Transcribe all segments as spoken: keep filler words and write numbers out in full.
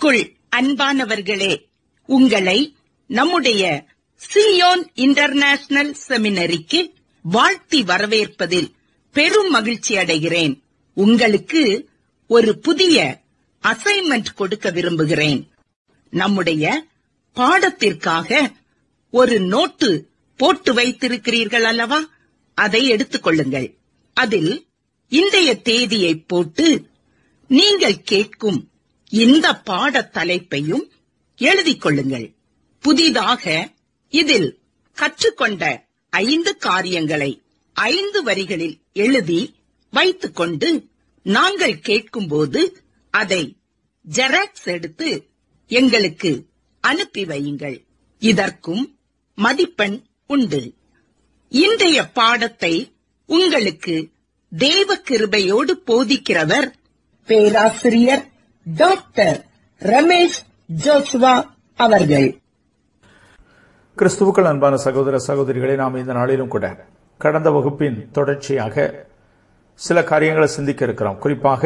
கிறிஸ்துவுக்குள் அன்பானவர்களே, உங்களை நம்முடைய சீயோன் இன்டர்நேஷனல் செமினரிக்கு வாழ்த்தி வரவேற்பதில் பெரும் மகிழ்ச்சி அடைகிறேன். உங்களுக்கு ஒரு புதிய அசைன்மெண்ட் கொடுக்க விரும்புகிறேன். நம்முடைய பாடத்திற்காக ஒரு நோட்டு போட்டு வைத்திருக்கிறீர்கள் அல்லவா? அதை எடுத்துக் கொள்ளுங்கள். அதில் இன்றைய தேதியை போட்டு நீங்கள் கேட்கும் இந்த பாட தலைப்பையும் எழுதிக் கொள்ளுங்கள். புதிதாக இதில் கற்றுக்கொண்ட ஐந்து காரியங்களை ஐந்து வரிகளில் எழுதி வைத்துக் கொண்டு நாங்கள் கேட்கும்போது அதை ஜெராக்ஸ் எடுத்து எங்களுக்கு அனுப்பி வையுங்கள். இதற்கும் மதிப்பெண் உண்டு. இன்றைய பாடத்தை உங்களுக்கு தேவ கிருபையோடு போதிக்கிறவர் பேராசிரியர் டாக்டர் ரமேஷ் ஜோசுவா அவர்கள். கிறிஸ்துவுக்கள் அன்பான சகோதர சகோதரிகளை, நாம் இந்த நாளிலும் கூட கடந்த வகுப்பின் தொடர்ச்சியாக சில காரியங்களை சிந்திக்க இருக்கிறோம். குறிப்பாக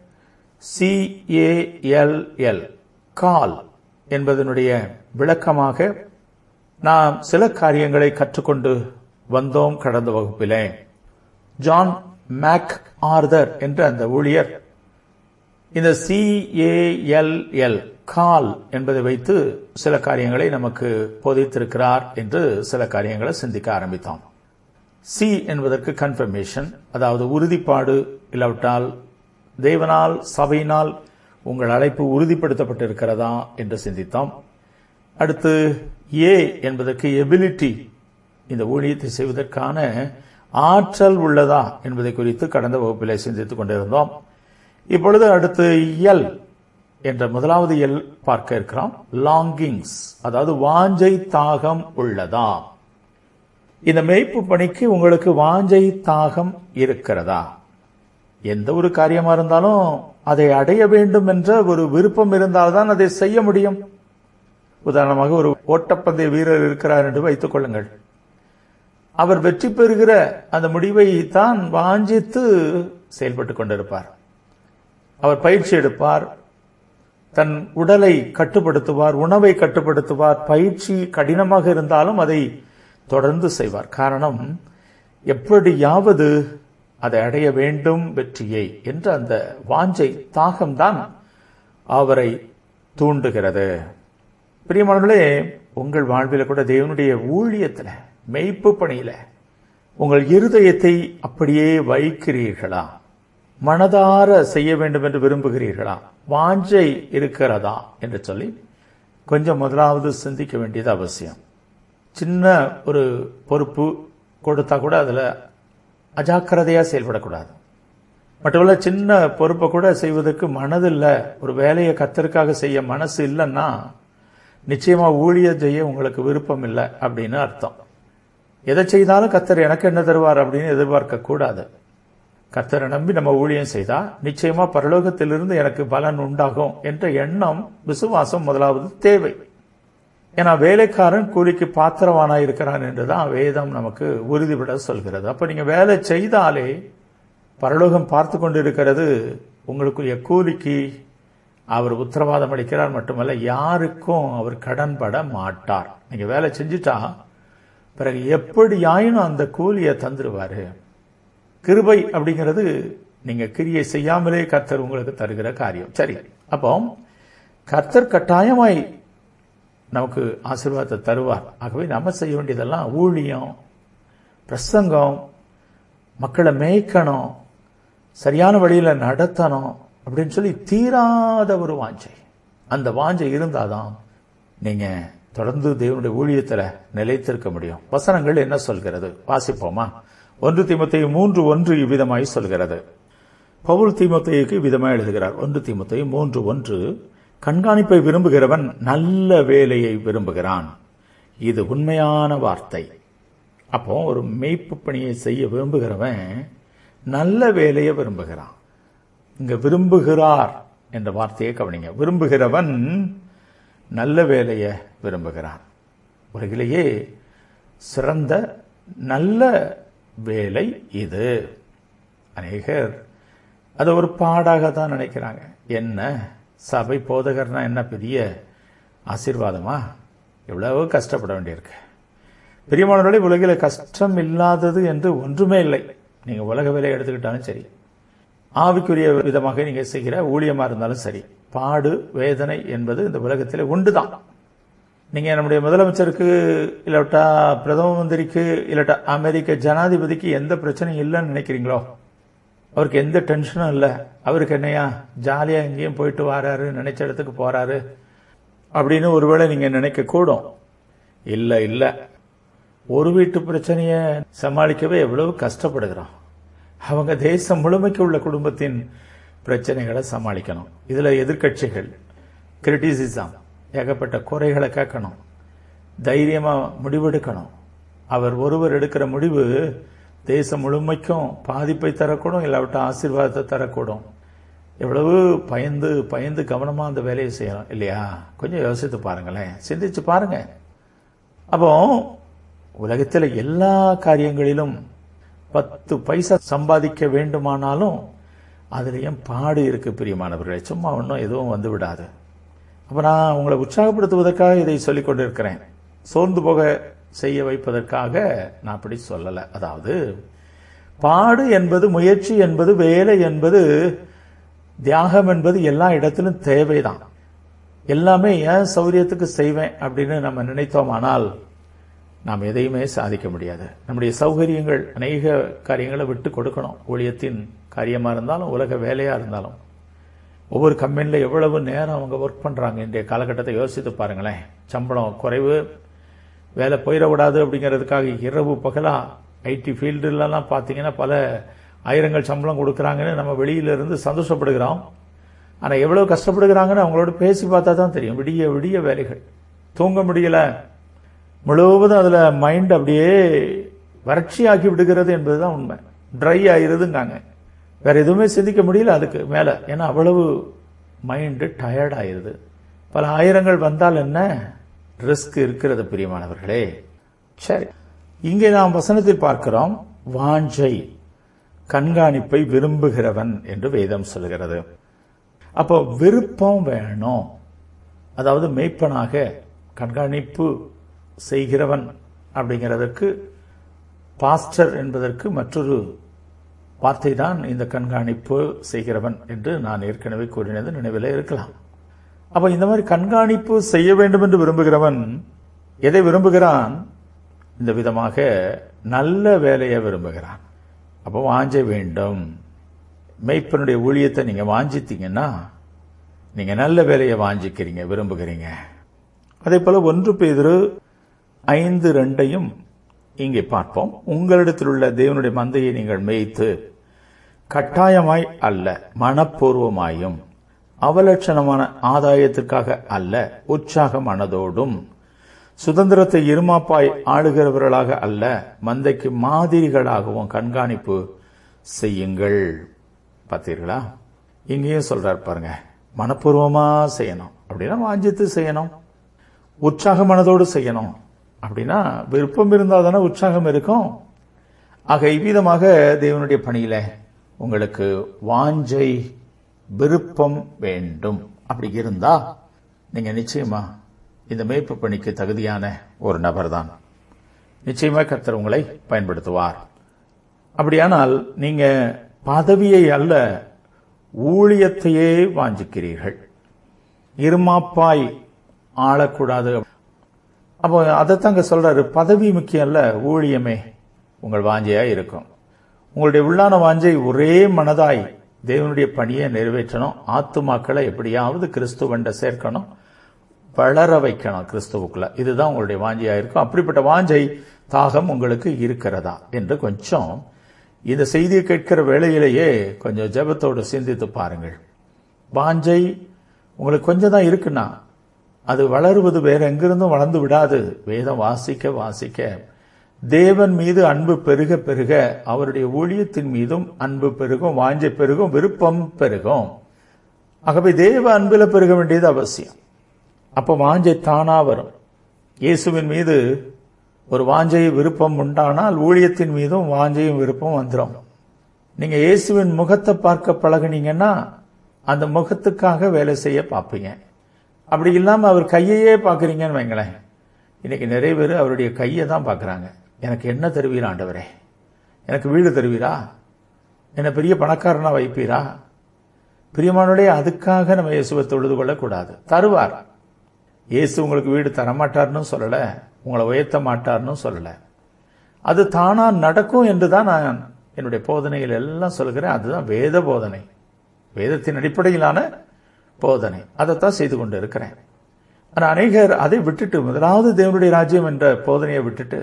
C A L L call என்பதனுடைய விளக்கமாக நாம் சில காரியங்களை கற்றுக்கொண்டு வந்தோம். கடந்த வகுப்பிலே ஜான் மேக் ஆர்தர் என்ற அந்த ஊழியர் இந்த C A L L call என்பதை வைத்து சில காரியங்களை நமக்கு போதித்திருக்கிறார் என்று சில காரியங்களை சிந்திக்க ஆரம்பித்தோம். சி என்பதற்கு கன்ஃபர்மேஷன், அதாவது உறுதிப்பாடு, இல்லாவிட்டால் தேவனால் சபையினால் உங்கள் அழைப்பு உறுதிப்படுத்தப்பட்டிருக்கிறதா என்று சிந்தித்தோம். அடுத்து ஏ என்பதற்கு எபிலிட்டி, இந்த ஊழியத்தை செய்வதற்கான ஆற்றல் உள்ளதா என்பதை குறித்து கடந்த வகுப்பிலே சிந்தித்துக் கொண்டிருந்தோம். இப்பொழுது அடுத்து எல் என்ற முதலாவது எல் பார்க்க இருக்கிறோம். லாங்கிங்ஸ், அதாவது வாஞ்சை தாகம் உள்ளதா? இந்த மேய்ப்பு பணிக்கு உங்களுக்கு வாஞ்சை தாகம் இருக்கிறதா? எந்த ஒரு காரியமா இருந்தாலும் அதை அடைய வேண்டும் என்ற ஒரு விருப்பம் இருந்தால்தான் அதை செய்ய முடியும். உதாரணமாக ஒரு ஓட்டப்பந்தய வீரர் இருக்கிறார் என்று வைத்துக் கொள்ளுங்கள். அவர் வெற்றி பெறுகிற அந்த முடிவை தான் வாஞ்சித்து செயல்பட்டுக் கொண்டிருப்பார். அவர் பயிற்சி எடுப்பார், தன் உடலை கட்டுப்படுத்துவார், உணவை கட்டுப்படுத்துவார். பயிற்சி கடினமாக இருந்தாலும் அதை தொடர்ந்து செய்வார். காரணம், எப்படியாவது அதை அடைய வேண்டும் வெற்றியை என்ற அந்த வாஞ்சை தாகம்தான் அவரை தூண்டுகிறது. பிரியமானவர்களே, உங்கள் வாழ்வில் கூட தேவனுடைய ஊழியத்தில், மெய்ப்பு பணியில உங்கள் இருதயத்தை அப்படியே வைக்கிறீர்களா? மனதார செய்ய வேண்டும் என்று விரும்புகிறீர்களா? வாஞ்சை இருக்கிறதா என்று சொல்லி கொஞ்சம் முதலாவது சிந்திக்க வேண்டியது அவசியம். சின்ன ஒரு பொறுப்பு கொடுத்தா கூட அதுல அஜாக்கிரதையா செயல்படக்கூடாது. மட்டுமல்ல, சின்ன பொறுப்பை கூட செய்வதற்கு மனதில்ல, ஒரு வேலையை கர்த்தருக்காக செய்ய மனசு இல்லைன்னா நிச்சயமா ஊழியம் செய்ய உங்களுக்கு விருப்பம் இல்லை அப்படின்னு அர்த்தம். எதை செய்தாலும் கர்த்தர் எனக்கு என்ன தருவார் அப்படின்னு எதிர்பார்க்க கூடாது. கர்த்தரை நம்பி நம்ம ஊழியம் செய்தா நிச்சயமா பரலோகத்திலிருந்து எனக்கு பலன் உண்டாகும் என்ற எண்ணம், விசுவாசம் முதலாவது தேவை. ஏன்னா வேலைக்காரன் கூலிக்கு பாத்திரவானா இருக்கிறான் என்றுதான் வேதம் நமக்கு உறுதிபட சொல்கிறது. அப்ப நீங்க வேலை செய்தாலே பரலோகம் பார்த்து கொண்டு இருக்கிறது உங்களுக்குரிய கூலிக்கு அவர் உத்தரவாதம் அளிக்கிறார். மட்டுமல்ல, யாருக்கும் அவர் கடன் பட மாட்டார். நீங்க வேலை செஞ்சுட்டா பிறகு எப்படியாயினும் அந்த கூலியை தந்துடுவாரு. கிருபை அப்படிங்கிறது நீங்க கிரியை செய்யாமலே கர்த்தர் உங்களுக்கு தருகிற காரியம். சரி, அப்போ கர்த்தர் கட்டாயமாய் நமக்கு ஆசீர்வாதத்தை தருவார். ஆகவே நம்ம செய்ய வேண்டியதெல்லாம் ஊழியம், பிரசங்கம், மக்களை மேய்க்கணும், சரியான வழியில நடத்தணும் அப்படின்னு சொல்லி தீராத ஒரு வாஞ்சை. அந்த வாஞ்சை இருந்தாதான் நீங்க தொடர்ந்து தேவனுடைய ஊழியத்துல நிலைத்திருக்க முடியும். வசனங்கள் என்ன சொல்கிறது வாசிப்போமா? ஒன்று தீமோத்தேயு மூன்று ஒன்று இவ்விதமாய் சொல்கிறது. பவுல் தீமோத்தேயுக்கு விதமாய் எழுதுகிறார். ஒன்று தீமோத்தேயு மூன்று ஒன்று, கண்காணிப்பை விரும்புகிறவன் நல்ல வேலையை விரும்புகிறான். இது உண்மையான வார்த்தை. அப்போ ஒரு மேய்ப்பு பணியை செய்ய விரும்புகிறவன் நல்ல வேலையை விரும்புகிறான். இங்க விரும்புகிறார் என்ற வார்த்தையை கவனிங்க. விரும்புகிறவன் நல்ல வேலையை விரும்புகிறான். உலகிலேயே சிறந்த நல்ல வேலை இது. அநேகர் அதை ஒரு பாடாக தான் நினைக்கிறாங்க. என்ன சபை போதகர்னா என்ன பெரிய ஆசீர்வாதமா? எவ்வளவோ கஷ்டப்பட வேண்டியிருக்கு. பிரியமானவர்களே, உலகில் கஷ்டம் இல்லாதது என்று ஒன்றுமே இல்லை. நீங்க உலக வேலையை எடுத்துக்கிட்டாலும் சரி, ஆவிக்குரிய விதமாக நீங்க செய்கிற ஊழியமா இருந்தாலும் சரி, பாடு வேதனை என்பது இந்த உலகத்திலே உண்டுதான். நீங்க நம்முடைய முதலமைச்சருக்கு இல்லாட்டா பிரதம மந்திரிக்கு இல்லாட்டா அமெரிக்க ஜனாதிபதிக்கு எந்த பிரச்சனையும் இல்லைன்னு நினைக்கிறீங்களோ? அவருக்கு எந்த டென்ஷனும் இல்லை. அவருக்கு என்னையா ஜாலியா எங்கேயும் போயிட்டு வராரு, நினைச்ச இடத்துக்கு போறாரு அப்படின்னு ஒருவேளை நீங்க நினைக்க கூடும். இல்ல இல்ல, ஒரு வீட்டு பிரச்சனைய சமாளிக்கவே எவ்வளவு கஷ்டப்படுகிறோம். அவங்க தேசம் முழுமைக்கு உள்ள குடும்பத்தின் பிரச்சனைகளை சமாளிக்கணும். இதுல எதிர்கட்சிகள் கிரிட்டிசிசம், ஏகப்பட்ட குறைகளை கேட்கணும், தைரியமா முடிவெடுக்கணும். அவர் ஒருவர் எடுக்கிற முடிவு தேசம் முழுமைக்கும் பாதிப்பை தரக்கூடும், இல்லாவிட்ட ஆசீர்வாதத்தை தரக்கூடும். எவ்வளவு பயந்து பயந்து கவனமா அந்த வேலையை செய்யணும் இல்லையா? கொஞ்சம் யோசித்து பாருங்களேன், சிந்திச்சு பாருங்க. அப்போ உலகத்தில் எல்லா காரியங்களிலும் பத்து பைசா சம்பாதிக்க வேண்டுமானாலும் அதுலயும் பாடு இருக்கு பிரியமானவர்களே. சும்மா ஒன்றும் எதுவும் வந்து விடாது. அப்ப நான் உங்களை உற்சாகப்படுத்துவதற்காக இதை சொல்லிக் கொண்டிருக்கிறேன். சோர்ந்து போக செய்ய வைப்பதற்காக நான் அப்படி சொல்லல. அதாவது பாடு என்பது, முயற்சி என்பது, வேலை என்பது, தியாகம் என்பது எல்லா இடத்திலும் தேவைதான். எல்லாமே ஏன் சௌரியத்துக்கு செய்வேன் அப்படின்னு நம்ம நினைத்தோமானால் நாம் எதையுமே சாதிக்க முடியாது. நம்முடைய சௌகரியங்கள், அநேக காரியங்களை விட்டு கொடுக்கணும். ஊழியத்தின் காரியமா இருந்தாலும் உலக வேலையா இருந்தாலும் ஒவ்வொரு கம்பெனில எவ்வளவு நேரம் அவங்க ஒர்க் பண்றாங்க இன்றைய காலகட்டத்தை யோசித்து பாருங்களேன். சம்பளம் குறைவு, வேலை போயிடக்கூடாது அப்படிங்கிறதுக்காக இரவு பகலா ஐடி ஃபீல்டுலாம் பார்த்தீங்கன்னா பல ஆயிரங்கள் சம்பளம் கொடுக்குறாங்கன்னு நம்ம வெளியில இருந்து சந்தோஷப்படுகிறோம். ஆனா எவ்வளவு கஷ்டப்படுகிறாங்கன்னு அவங்களோட பேசி பார்த்தா தான் தெரியும். விடிய விடிய வேலைகள், தூங்க முடியல, முழுவதும் அதுல மைண்ட் அப்படியே வறட்சி ஆக்கி விடுகிறது என்பதுதான் உண்மை. ட்ரை ஆயிருதுங்காங்க, வேற எதுவுமே சிந்திக்க முடியல அதுக்கு மேல. ஏன்னா அவ்வளவு மைண்ட் டயர்ட் ஆயிருது. பல ஆயிரங்கள் வந்தால் என்ன ரிஸ்க் இருக்கிறது பிரியமானவர்களே. சரி, இங்கே நாம் வசனத்தில் பார்க்கிறோம், வாஞ்சை, கண்காணிப்பை விரும்புகிறவன் என்று வேதம் சொல்கிறது. அப்போ விருப்பம் வேணும். அதாவது மேய்ப்பனாக கண்காணிப்பு செய்கிறவன் அப்படிங்கிறதற்கு, பாஸ்டர் என்பதற்கு மற்றொரு வார்த்தை தான் இந்த கண்காணிப்பு செய்கிறவன் என்று நான் ஏற்கனவே கூறினது நினைவில் இருக்கலாம். அப்ப இந்த மாதிரி கண்காணிப்பு செய்ய வேண்டும் என்று விரும்புகிறவன் எதை விரும்புகிறான்? இந்த விதமாக நல்ல வேலையை விரும்புகிறான். அப்போ வாஞ்சை வேண்டும். மேய்ப்பனுடைய ஊழியத்தை நீங்க வாஞ்சித்தீங்கன்னா நீங்க நல்ல வேலையை வாஞ்சிக்கிறீங்க, விரும்புகிறீங்க. அதே போல ஒன்று பேதுரு ஐந்து ரெண்டையும் இங்கே பார்ப்போம். உங்களிடத்தில் உள்ள தேவனுடைய மந்தையை நீங்கள் மேய்த்து கட்டாயமாய் அல்ல, மனப்பூர்வமாயும் அவலட்சணமான ஆதாயத்திற்காக அல்ல, உற்சாக மனதோடும் சுதந்திரத்தை இருமாப்பாய் ஆளுகிறவர்களாக அல்ல, மந்தைக்கு மாதிரிகளாகவும் கண்காணிப்பு செய்யுங்கள். பார்த்தீர்களா? இங்கேயும் சொல்றார் பாருங்க, மனப்பூர்வமா செய்யணும் அப்படின்னா வாஞ்சித்து செய்யணும், உற்சாக மனதோடு செய்யணும் அப்படின்னா விருப்பம் இருந்தால் தானே உற்சாகம் இருக்கும். ஆக இவ்விதமாக தேவனுடைய பணியில உங்களுக்கு வாஞ்சை, விருப்பம் வேண்டும். அப்படி இருந்தா நீங்க நிச்சயமா இந்த மேய்ப்பு பணிக்கு தகுதியான ஒரு நபர் தான். நிச்சயமா கர்த்தர் உங்களை பயன்படுத்துவார். அப்படியானால் நீங்க பதவியை அல்ல, ஊழியத்தையே வாஞ்சிக்கிறீர்கள். இருமாப்பாய் ஆளக்கூடாது. அப்போ அதைத்தாங்க சொல்றாரு, பதவி முக்கியம் அல்ல, ஊழியமே உங்கள் வாஞ்சையா இருக்கும். உங்களுடைய உள்ளான வாஞ்சை ஒரே மனதாய் தேவனுடைய பணியை நிறைவேற்றணும். ஆத்துமாக்களை எப்படியாவது கிறிஸ்துவண்ட சேர்க்கணும், வளர வைக்கணும் கிறிஸ்துவுக்குள்ள. இதுதான் உங்களுடைய வாஞ்சையா இருக்கும். அப்படிப்பட்ட வாஞ்சை தாகம் உங்களுக்கு இருக்கிறதா என்று கொஞ்சம் இந்த செய்தியை கேட்கிற வேளையிலேயே கொஞ்சம் ஜெபத்தோடு சிந்தித்து பாருங்கள். வாஞ்சை உங்களுக்கு கொஞ்சம் தான் இருக்குன்னா அது வளருவது வேற எங்கிருந்தும் வளர்ந்து விடாது. வேதம் வாசிக்க வாசிக்க தேவன் மீது அன்பு பெருக பெருக அவருடைய ஊழியத்தின் மீதும் அன்பு பெருகும், வாஞ்சை பெருகும், விருப்பம் பெருகும். ஆகவே தேவ அன்பில பெருக வேண்டியது அவசியம். அப்ப வாஞ்சை தானா வரும். இயேசுவின் மீது ஒரு வாஞ்சை விருப்பம் உண்டானால் ஊழியத்தின் மீதும் வாஞ்சையும் விருப்பம் வந்துடும். நீங்க இயேசுவின் முகத்தை பார்க்க பழகினீங்கன்னா அந்த முகத்துக்காக வேலை செய்ய பார்ப்பீங்க. அப்படி இல்லாம அவர் கையையே பார்க்குறீங்கன்னு வைங்களேன். இன்னைக்கு நிறைய பேர் அவருடைய கையை தான் பார்க்குறாங்க. எனக்கு என்ன தருவீரா ஆண்டவரே? எனக்கு வீடு தருவீரா? என்னை பெரிய பணக்காரனா வைப்பீரா? பிரியமானோடைய, அதுக்காக நம்ம இயேசுவை தொழுது கொள்ளக்கூடாது. தருவார். இயேசு உங்களுக்கு வீடு தரமாட்டார்னு சொல்லல, உங்களை உயர்த்த மாட்டார்னு சொல்லல. அது தானா நடக்கும் என்றுதான் நான் என்னுடைய போதனைகள் எல்லாம் சொல்கிறேன். அதுதான் வேத போதனை, வேதத்தின் அடிப்படையிலான போதனை. அதைத்தான் செய்து கொண்டு இருக்கிறேன். ஆனால் அநேகர் அதை விட்டுட்டு, முதலாவது தேவனுடைய ராஜ்யம் என்ற போதனையை விட்டுட்டு,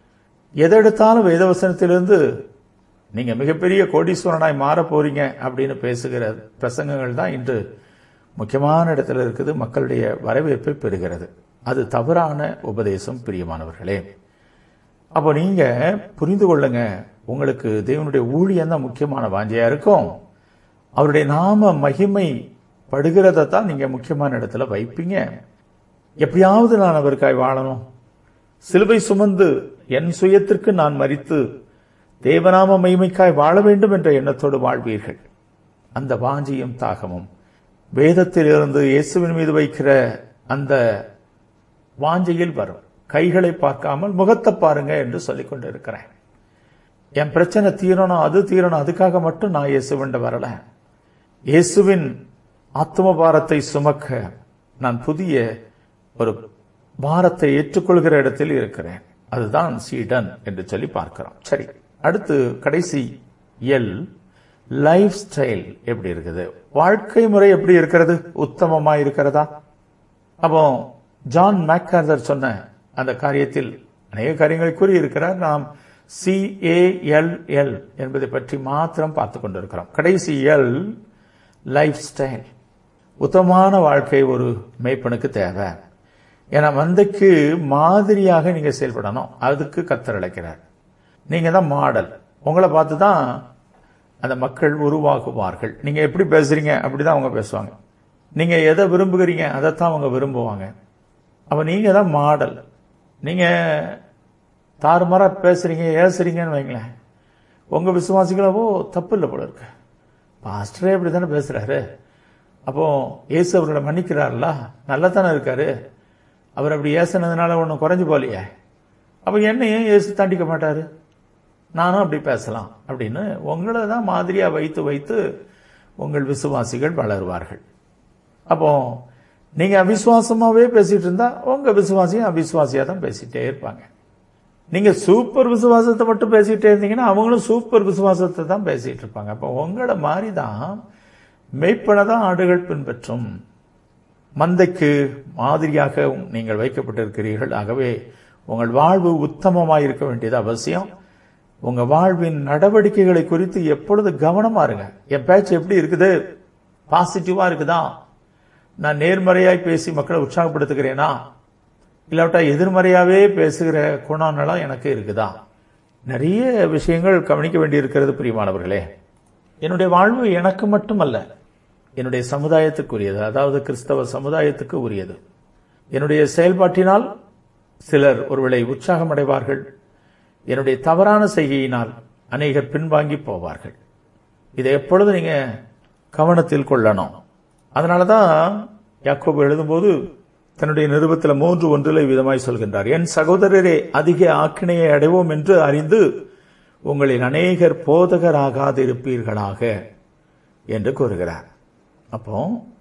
எதை எடுத்தாலும் வேதவசனத்திலிருந்து நீங்க மிகப்பெரிய கோடீஸ்வரனாய் மாற போறீங்க அப்படின்னு பேசுகிற பிரசங்கங்கள் தான் இன்று முக்கியமான இடத்துல இருக்குது, மக்களுடைய வரவேற்பை பெறுகிறது. அது தவறான உபதேசம் பிரியமானவர்களே. அப்போ நீங்க புரிந்து கொள்ளுங்க, உங்களுக்கு தேவனுடைய ஊழியம் தான் முக்கியமான வாஞ்சையா இருக்கும். அவருடைய நாம மகிமை படுகிறதான் நீங்க முக்கியமான இடத்துல வைப்பீங்க. எப்படியாவது நான் அவருக்காய் வாழணும், சிலுவை சுமந்து என் சுயத்திற்கு நான் மரித்து தேவநாம மகிமைக்காய் வாழ வேண்டும் என்ற எண்ணத்தோடு வாழ்வீர்கள். அந்த வாஞ்சியும் தாகமும் வேதத்திலிருந்து இயேசுவின் மீது வைக்கிற அந்த வாஞ்சையில் வரும். கைகளை பார்க்காமல் முகத்தை பாருங்க என்று சொல்லிக் கொண்டு இருக்கிறேன். என் பிரச்சனை தீரணும், அது தீரணும், அதுக்காக மட்டும் நான் இயேசுவின் வரல. இயேசுவின் ஆத்ம பாரத்தை சுமக்க நான் புதிய ஒரு பாரத்தை ஏற்றுக்கொள்கிற இடத்தில் இருக்கிறேன். அதுதான் சீடன் என்று சொல்லி பார்க்கிறோம். சரி, அடுத்து கடைசி எல், லைஃப் ஸ்டைல் எப்படி இருக்குது, வாழ்க்கை முறை எப்படி இருக்கிறது, உத்தமமா இருக்கிறதா? அப்போ ஜான் மேக்கார்தர் சொன்ன அந்த காரியத்தில் அநேக காரியங்களை கூறியிருக்கிறார். நாம் சி ஏ எல் எல் என்பதை பற்றி மாத்திரம் பார்த்து கொண்டிருக்கிறோம். கடைசி எல், லைஃப் ஸ்டைல். உத்தமமான வாழ்க்கை ஒரு மேய்ப்பனுக்கு தேவை. ஏன்னா மந்தைக்கு மாதிரியாக நீங்க செயல்படணும். அதுக்கு கர்த்தர் அழைக்கிறார். நீங்க தான் மாடல். உங்களை பார்த்து தான் அந்த மக்கள் உருவாகுவார்கள். நீங்க எப்படி பேசுறீங்க அப்படிதான் அவங்க பேசுவாங்க. நீங்க எதை விரும்புகிறீங்க அதைத்தான் அவங்க விரும்புவாங்க. அப்ப நீங்க தான் மாடல். நீங்க தாறுமாறா பேசுறீங்க, ஏசுறீங்கன்னு வைங்களேன், உங்க விசுவாசிகளோ தப்பு இல்லை போல இருக்கு, பாஸ்டரே இப்படி தானே பேசுறாரு, அப்போ இயேசு அவர்களை மன்னிக்கிறார்ல, நல்லா தானே இருக்காரு, அவர் அப்படி ஏசுனதுனால ஒன்றும் குறைஞ்சு போலையே, அப்போ என்னையும் இயேசு தண்டிக்க மாட்டாரு, நானும் அப்படி பேசலாம் அப்படின்னு உங்களை தான் மாதிரியா வைத்து வைத்து உங்கள் விசுவாசிகள் வளருவார்கள். அப்போ நீங்க அவிசுவாசமாவே பேசிட்டு இருந்தா உங்க விசுவாசியும் அவிசுவாசியா தான் பேசிட்டே இருப்பாங்க. நீங்க சூப்பர் விசுவாசத்தை மட்டும் பேசிட்டே இருந்தீங்கன்னா அவங்களும் சூப்பர் விசுவாசத்தை தான் பேசிட்டு இருப்பாங்க. அப்போ உங்களை மாதிரி தான் மெய்ப்பனை தான் ஆடுகள் பின்பற்றும். மந்தைக்கு மாதிரியாக நீங்கள் வைக்கப்பட்டிருக்கிறீர்கள். ஆகவே உங்கள் வாழ்வு உத்தமமாக இருக்க வேண்டியது அவசியம். உங்க வாழ்வின் நடவடிக்கைகளை குறித்து எப்பொழுது கவனமா இருங்க. என் பேச்சு எப்படி இருக்குது, பாசிட்டிவா இருக்குதா, நான் நேர்மறையாய் பேசி மக்களை உற்சாகப்படுத்துகிறேனா, இல்லாவிட்டா எதிர்மறையாவே பேசுகிற குணநலம் எனக்கு இருக்குதா? நிறைய விஷயங்கள் கவனிக்க வேண்டியிருக்கிறது பிரியமானவர்களே. என்னுடைய வாழ்வு எனக்கு மட்டுமல்ல, என்னுடைய சமுதாயத்துக்குரியது, அதாவது கிறிஸ்தவ சமுதாயத்துக்கு உரியது. என்னுடைய செயல்பாட்டினால் சிலர் ஒருவேளை உற்சாகம் அடைவார்கள், என்னுடைய தவறான செய்கையினால் அநேகர் பின்வாங்கி போவார்கள். இதை எப்பொழுது நீங்க கவனத்தில் கொள்ளணும். அதனாலதான் யாக்கோபு எழுதும்போது தன்னுடைய நிருபத்தில் மூன்று ஒன்றில் விதமாய் சொல்கின்றார், என் சகோதரரே அதிக ஆக்கினையை அடைவோம் என்று அறிந்து உங்களில் அநேகர் போதகராகாது இருப்பீர்களாக என்று கூறுகிறார். அப்போ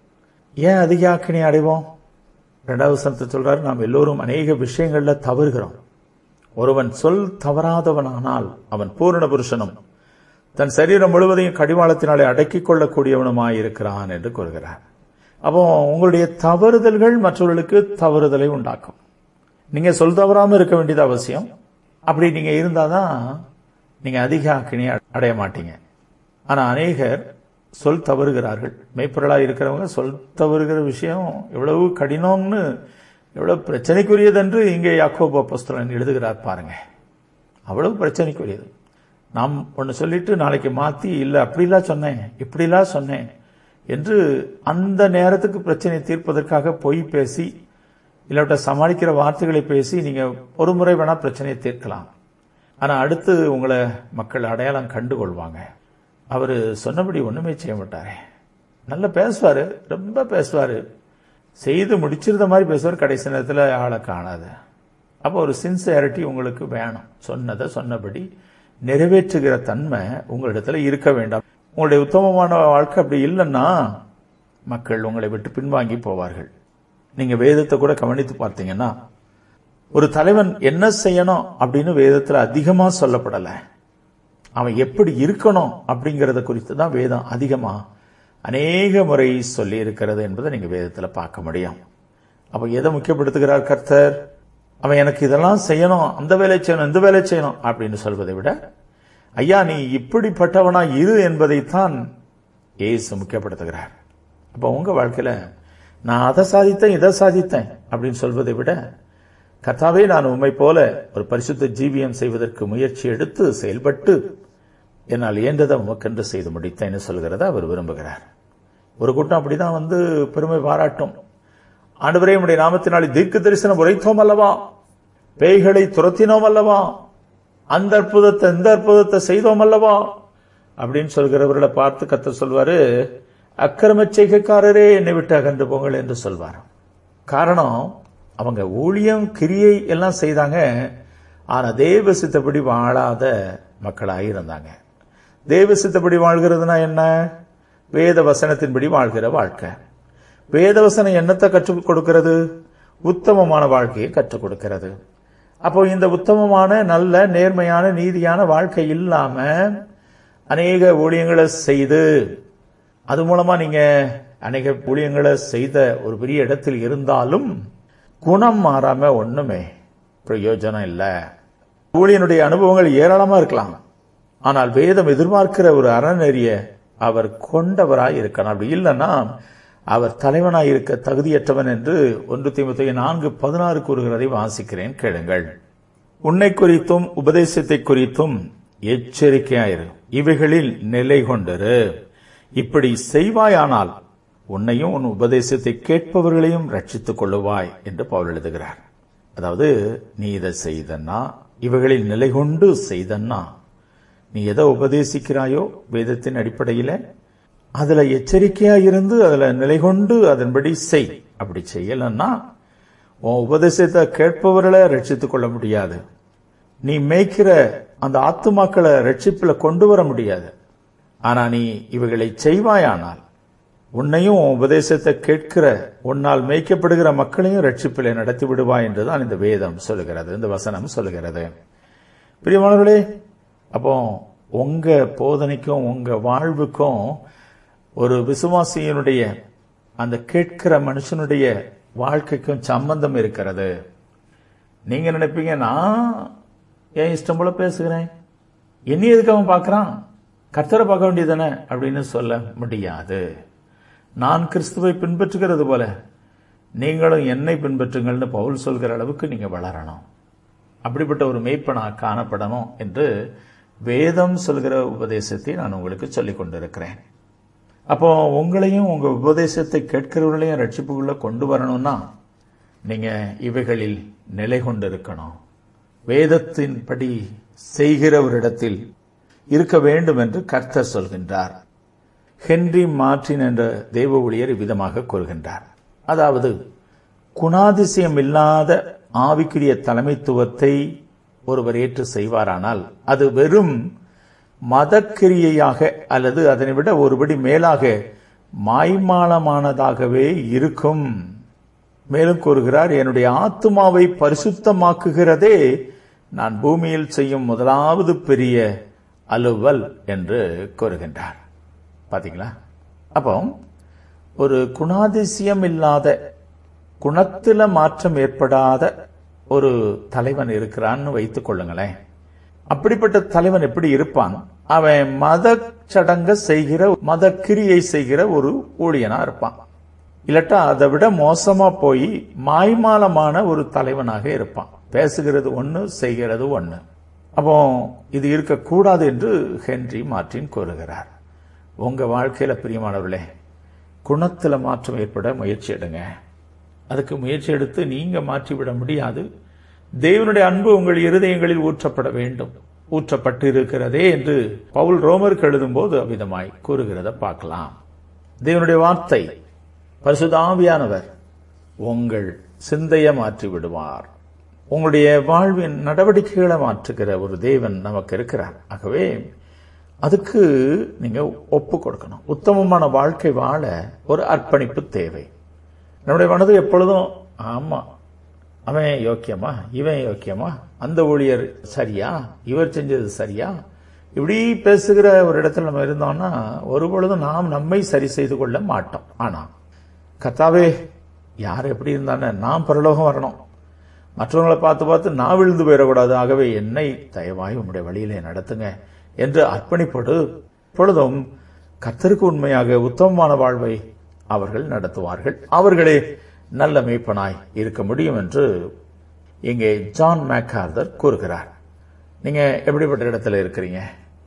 ஏன் அதிக ஆக்கினை அடைவோம்? இரண்டாவது சனத்தை சொல்றாரு, நாம் எல்லோரும் அநேக விஷயங்கள்ல தவறுகிறோம். ஒருவன் சொல் தவறாதவனானால் அவன் பூரண புருஷனும் தன் சரீரம் முழுவதையும் கடிவாளத்தினாலே அடக்கிக் கொள்ளக்கூடியவனுமாயிருக்கிறான் என்று கூறுகிறார். அப்போ உங்களுடைய தவறுதல்கள் மற்றவர்களுக்கு தவறுதலை உண்டாக்கும். நீங்க சொல் தவறாம இருக்க வேண்டியது அவசியம். அப்படி நீங்க இருந்தாதான் நீங்க அதிக ஆக்கினை அடைய மாட்டீங்க. ஆனா அநேகர் சொல் தவறுகிறார்கள். மெய்ப்பொருளா இருக்கிறவங்க சொல் தவறுகிற விஷயம் எவ்வளவு கடினம்னு, எவ்வளவு பிரச்சனைக்குரியது என்று இங்கே யாக்கோபு அப்போஸ்தலன் எழுதுகிறார் பாருங்க. அவ்வளவு பிரச்சனைக்குரியது. நாம் ஒன்னு சொல்லிட்டு நாளைக்கு மாத்தி இல்ல அப்படிலாம் சொன்னேன் இப்படிலாம் சொன்னேன் என்று அந்த நேரத்துக்கு பிரச்சனை தீர்ப்பதற்காக பொய் பேசி இல்லாட்ட சமாளிக்கிற வார்த்தைகளை பேசி நீங்க ஒரு முறை வேணா பிரச்சனையை தீர்க்கலாம். ஆனா அடுத்து உங்களை மக்கள் அடையாளம் கண்டு கொள்வாங்க. அவரு சொன்னபடி ஒண்ணுமே செய்ய மாட்டாரே, நல்லா பேசுவாரு, ரொம்ப பேசுவாரு, செய்து முடிச்சிருந்த மாதிரி பேசுவார், கடைசி நேரத்தில் ஆளை காணாது. அப்போ ஒரு சின்சியாரிட்டி உங்களுக்கு வேணும். சொன்னதை சொன்னபடி நிறைவேற்றுகிற தன்மை உங்களிடத்துல இருக்க வேண்டாம். உங்களுடைய உத்தமமான வாழ்க்கை அப்படி இல்லைன்னா மக்கள் உங்களை விட்டு பின்வாங்கி போவார்கள். நீங்க வேதத்தை கூட கவனித்து பார்த்தீங்கன்னா ஒரு தலைவன் என்ன செய்யணும் அப்படின்னு வேதத்துல அதிகமா சொல்லப்படல. அவன் எப்படி இருக்கணும் அப்படிங்கறத குறித்து தான் வேதம் அதிகமா அநேக முறை சொல்லி இருக்கிறது என்பதை நீங்க வேதத்துல பார்க்க முடியும். அப்ப எதை முக்கியப்படுத்துகிறார் கர்த்தர்? அவன் எனக்கு இதெல்லாம் செய்யணும், அந்த வேலை செய்யணும், இந்த வேலை செய்யணும் அப்படின்னு சொல்வதை விட, ஐயா நீ இப்படிப்பட்டவனா இரு என்பதைத்தான் இயேசு முக்கியப்படுத்துகிறார். அப்ப உங்க வாழ்க்கையில நான் அதை சாதித்தேன், இதை சாதித்தேன் அப்படின்னு சொல்வதை விட, கர்த்தாவே நான் உம்மை போல ஒரு பரிசுத்த ஜீவியம் செய்வதற்கு முயற்சி எடுத்து செயல்பட்டு என்னால் இயன்றதை உமக்கென்று செய்து முடித்தேன்னு சொல்கிறத அவர் விரும்புகிறார். ஒரு கூட்டம் அப்படிதான் வந்து பெருமை பாராட்டும். ஆண்டவரே உம்முடைய நாமத்தினாலே தீர்க்க தரிசனம் உரைத்தோம் அல்லவா, பேய்களை துரத்தினோம் அல்லவா, அந்த அற்புதத்தை இந்த அற்புதத்தை செய்தோம் அல்லவா அப்படின்னு சொல்கிறவர்களை பார்த்து கர்த்தர் சொல்வாரு, அக்கிரம செய்கைக்காரரே என்னை விட்டு அகன்று போங்கள் என்று சொல்வார். காரணம், அவங்க ஊழியம் கிரியை எல்லாம் செய்தாங்க, ஆனா தேவ சித்தப்படி வாழாத மக்களாயிருந்தாங்க. தேவ சித்தப்படி வாழ்கிறதுனா என்ன? வேத வசனத்தின்படி வாழ்கிற வாழ்க்கை. வேத வசனம் என்னத்தை கற்றுக் கொடுக்கிறது? உத்தமமான வாழ்க்கையை கற்றுக் கொடுக்கிறது. அப்போ இந்த உத்தமமான நல்ல நேர்மையான நீதியான வாழ்க்கை இல்லாம அநேக ஊழியங்களை செய்து அது மூலமா நீங்க அநேக ஊழியங்களை செய்த ஒரு பெரிய இடத்தில் இருந்தாலும் குணம் மாறாம ஒண்ணுமே பிரயோஜனம் இல்லை. ஊழியனுடைய அனுபவங்கள் ஏராளமா இருக்கலாம், ஆனால் வேதம் எதிர்பார்க்கிற ஒரு அறநெறிய அவர் கொண்டவராய் இருக்கணும். அப்படி இல்லைன்னா அவர் தலைவனாய் இருக்க தகுதியற்றவன் என்று ஒன்று தீமோத்தேயு நான்கு பதினாறு கூறுகிறதை வாசிக்கிறேன், கேளுங்கள். உன்னை குறித்தும் உபதேசத்தை குறித்தும் எச்சரிக்கையாயிரு, இவைகளில் நிலை கொண்டிரு. இப்படி செய்வாயானால் உன்னையும் உன் உபதேசத்தை கேட்பவர்களையும் ரட்சித்துக் கொள்ளுவாய் என்று பவுல் எழுதுகிறார். அதாவது நீ இதை செய்தன்னா, இவைகளில் நிலை கொண்டு செய்தன்னா, நீ எதை உபதேசிக்கிறாயோ வேதத்தின் அடிப்படையில அதுல எச்சரிக்கையா இருந்து அதுல நிலை கொண்டு அதன்படி செய். அப்படி செய்யலன்னா உன் உபதேசத்தை கேட்பவர்களை ரட்சித்துக் கொள்ள முடியாது. நீ மேய்க்கிற அந்த ஆத்துமாக்களை ரட்சிப்புல கொண்டு வர முடியாது. ஆனா நீ இவைகளை செய்வாயானால் உன்னையும் உபதேசத்தை கேட்கிற உன்னால் மேய்க்கப்படுகிற மக்களையும் ரட்சிப்பிலே நடத்தி விடுவாய் என்றுதான் இந்த வேதம் சொல்லுகிறது, இந்த வசனம் சொல்லுகிறது. பிரியமானவர்களே, அப்போ உங்க போதனைக்கும் உங்க வாழ்வுக்கும் ஒரு விசுவாசியினுடைய அந்த கேட்கிற மனுஷனுடைய வாழ்க்கைக்கும் சம்பந்தம் இருக்கிறது. நீங்க நினைப்பீங்க, நான் ஏன் இஷ்டம் போல பேசுகிறேன், என்ன எதுக்கு அவன் பார்க்கறான், கர்த்தரை பார்க்க வேண்டியதானே அப்படின்னு சொல்ல முடியாது. நான் கிறிஸ்துவை பின்பற்றுகிறது போல நீங்களும் என்னை பின்பற்றுங்கள்னு பவுல் சொல்கிற அளவுக்கு நீங்க வளரணும். அப்படிப்பட்ட ஒரு மேய்ப்பனா காணப்படணும் என்று வேதம் சொல்கிற உபதேசத்தை நான் உங்களுக்கு சொல்லிக் கொண்டிருக்கிறேன். அப்போ உங்களையும் உங்க உபதேசத்தை கேட்கிறவர்களையும் ரட்சிப்புக்குள்ள கொண்டு வரணும்னா நீங்க இவைகளில் நிலை கொண்டிருக்கணும். வேதத்தின்படி செய்கிறவரிடத்தில் இருக்க வேண்டும் என்று கர்த்தர் சொல்கின்றார். ஹென்றி மார்டின் என்ற தேவ ஊழியர் இவ்விதமாக கூறுகின்றார். அதாவது குணாதிசயம் இல்லாத ஆவிக்குரிய தலைமைத்துவத்தை ஒருவர் ஏற்று செய்வாரானால் அது வெறும் மதக்கிரியையாக அல்லது அதனை விட ஒருபடி மேலாக மாய்மாலமானதாகவே இருக்கும். மேலும் கூறுகிறார், என்னுடைய ஆத்துமாவை பரிசுத்தமாக்குகிறதே நான் பூமியில் செய்யும் முதலாவது பெரிய அலுவல் என்று கூறுகின்றார். பாத்தீங்களா? அப்போ ஒரு குணாதிசயம் இல்லாத, குணத்தில மாற்றம் ஏற்படாத ஒரு தலைவன் இருக்கிறான்னு வைத்துக் கொள்ளுங்களேன். அப்படிப்பட்ட தலைவன் எப்படி இருப்பான்? அவன் மத சடங்க செய்கிற, மத கிரியை செய்கிற ஒரு ஊழியனா இருப்பான். இல்லட்டா அதை விட மோசமா போய் மாய்மாலமான ஒரு தலைவனாக இருப்பான். பேசுகிறது ஒண்ணு, செய்கிறது ஒண்ணு. அப்போ இது இருக்கக்கூடாது என்று ஹென்றி மார்டின் கூறுகிறார். உங்க வாழ்க்கையில பிரியமானவர்களே, குணத்துல மாற்றம் ஏற்பட முயற்சி எடுங்க. அதுக்கு முயற்சி எடுத்து நீங்க மாற்றிவிட முடியாது. தேவனுடைய அன்பு உங்கள் இருதயங்களில் ஊற்றப்பட வேண்டும். ஊற்றப்பட்டு இருக்கிறதே என்று பவுல் ரோமருக்கு எழுதும் போது அவ்விதமாய் கூறுகிறத பார்க்கலாம். தேவனுடைய வார்த்தை, பரிசுத்த ஆவியானவர் உங்கள் சிந்தையை மாற்றி விடுவார். உங்களுடைய வாழ்வின் நடவடிக்கைகளை மாற்றுகிற ஒரு தேவன் நமக்கு இருக்கிறார். ஆகவே அதுக்கு நீங்க ஒப்பு கொடுக்கணும். உத்தமமான வாழ்க்கை வாழ ஒரு அர்ப்பணிப்பு தேவை. நம்முடைய மனது எப்பொழுதும் ஆமா அவன் யோக்கியமா, இவன் யோக்கியமா, அந்த ஊழியர் சரியா, இவர் செஞ்சது சரியா, இப்படி பேசுகிற ஒரு இடத்துல நம்ம இருந்தோம்னா ஒரு பொழுதும் நாம் நம்மை சரி செய்து கொள்ள மாட்டோம். ஆனா கர்த்தாவே, யார் எப்படி இருந்தானே நாம் பரலோகம் வரணும், மற்றவங்களை பார்த்து பார்த்து நான் விழுந்து போயிடக்கூடாது, ஆகவே என்னை தயவாய் உங்களுடைய வழியிலே நடத்துங்க என்று அர்ப்பணிப்போடு பொழுதும் கர்த்தருக்கு உண்மையாக உத்தமமான வாழ்வை அவர்கள் நடத்துவார்கள். அவர்களே நல்ல மேய்ப்பனாய் இருக்க முடியும் என்று இங்கே ஜான் மேக்கார்தர் கூறுகிறார். நீங்க எப்படிப்பட்ட இடத்துல இருக்கிறீங்க?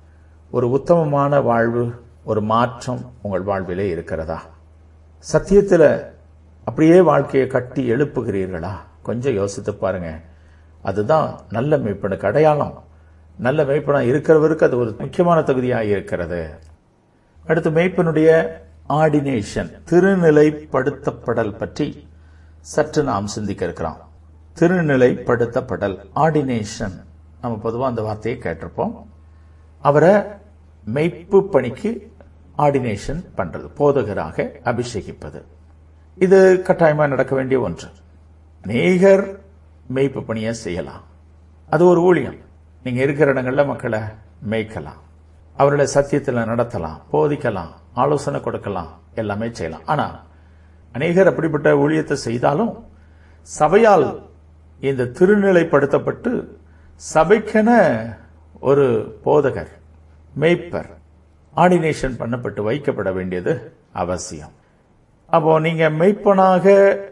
ஒரு உத்தமமான வாழ்வு, ஒரு மாற்றம் உங்கள் வாழ்விலே இருக்கிறதா? சத்தியத்துல அப்படியே வாழ்க்கையை கட்டி எழுப்புகிறீர்களா? கொஞ்சம் யோசித்து பாருங்க. அதுதான் நல்ல மேய்ப்பனுக்கு அடையாளம். நல்ல மேய்ப்பனா இருக்கிறவருக்கு அது ஒரு முக்கியமான தகுதியாக இருக்கிறது. அடுத்து மேய்ப்பனுடைய ஆர்டினேஷன், திருநிலைப்படுத்தப்படல் பற்றி சற்று நாம் சிந்திக்க இருக்கிறோம். திருநிலைப்படுத்தப்படல், ஆர்டினேஷன், நம்ம பொதுவாக அந்த வார்த்தையை கேட்டிருப்போம். அவரை மெய்ப்பு பணிக்கு ஆர்டினேஷன் பண்றது, போதகராக அபிஷேகிப்பது. இது கட்டாயமா நடக்க வேண்டிய ஒன்று. அநேகர் மெய்ப்பு பணியை செய்யலாம். அது ஒரு ஊழியம். நீங்க இருக்கிற இடங்கள்ல மக்களை மேய்க்கலாம், அவர்களை சத்தியத்தில் நடத்தலாம், போதிக்கலாம், ஆலோசனை கொடுக்கலாம், எல்லாமே செய்யலாம். ஆனா அநேகர் அப்படிப்பட்ட ஊழியத்தை செய்தாலும் சபையால் இந்த திருநிலைப்படுத்தப்பட்டு சபைக்கென ஒரு போதகர், மேய்ப்பர் ஆர்டினேஷன் பண்ணப்பட்டு வைக்கப்பட வேண்டியது அவசியம். அப்போ நீங்க மெய்ப்பனாக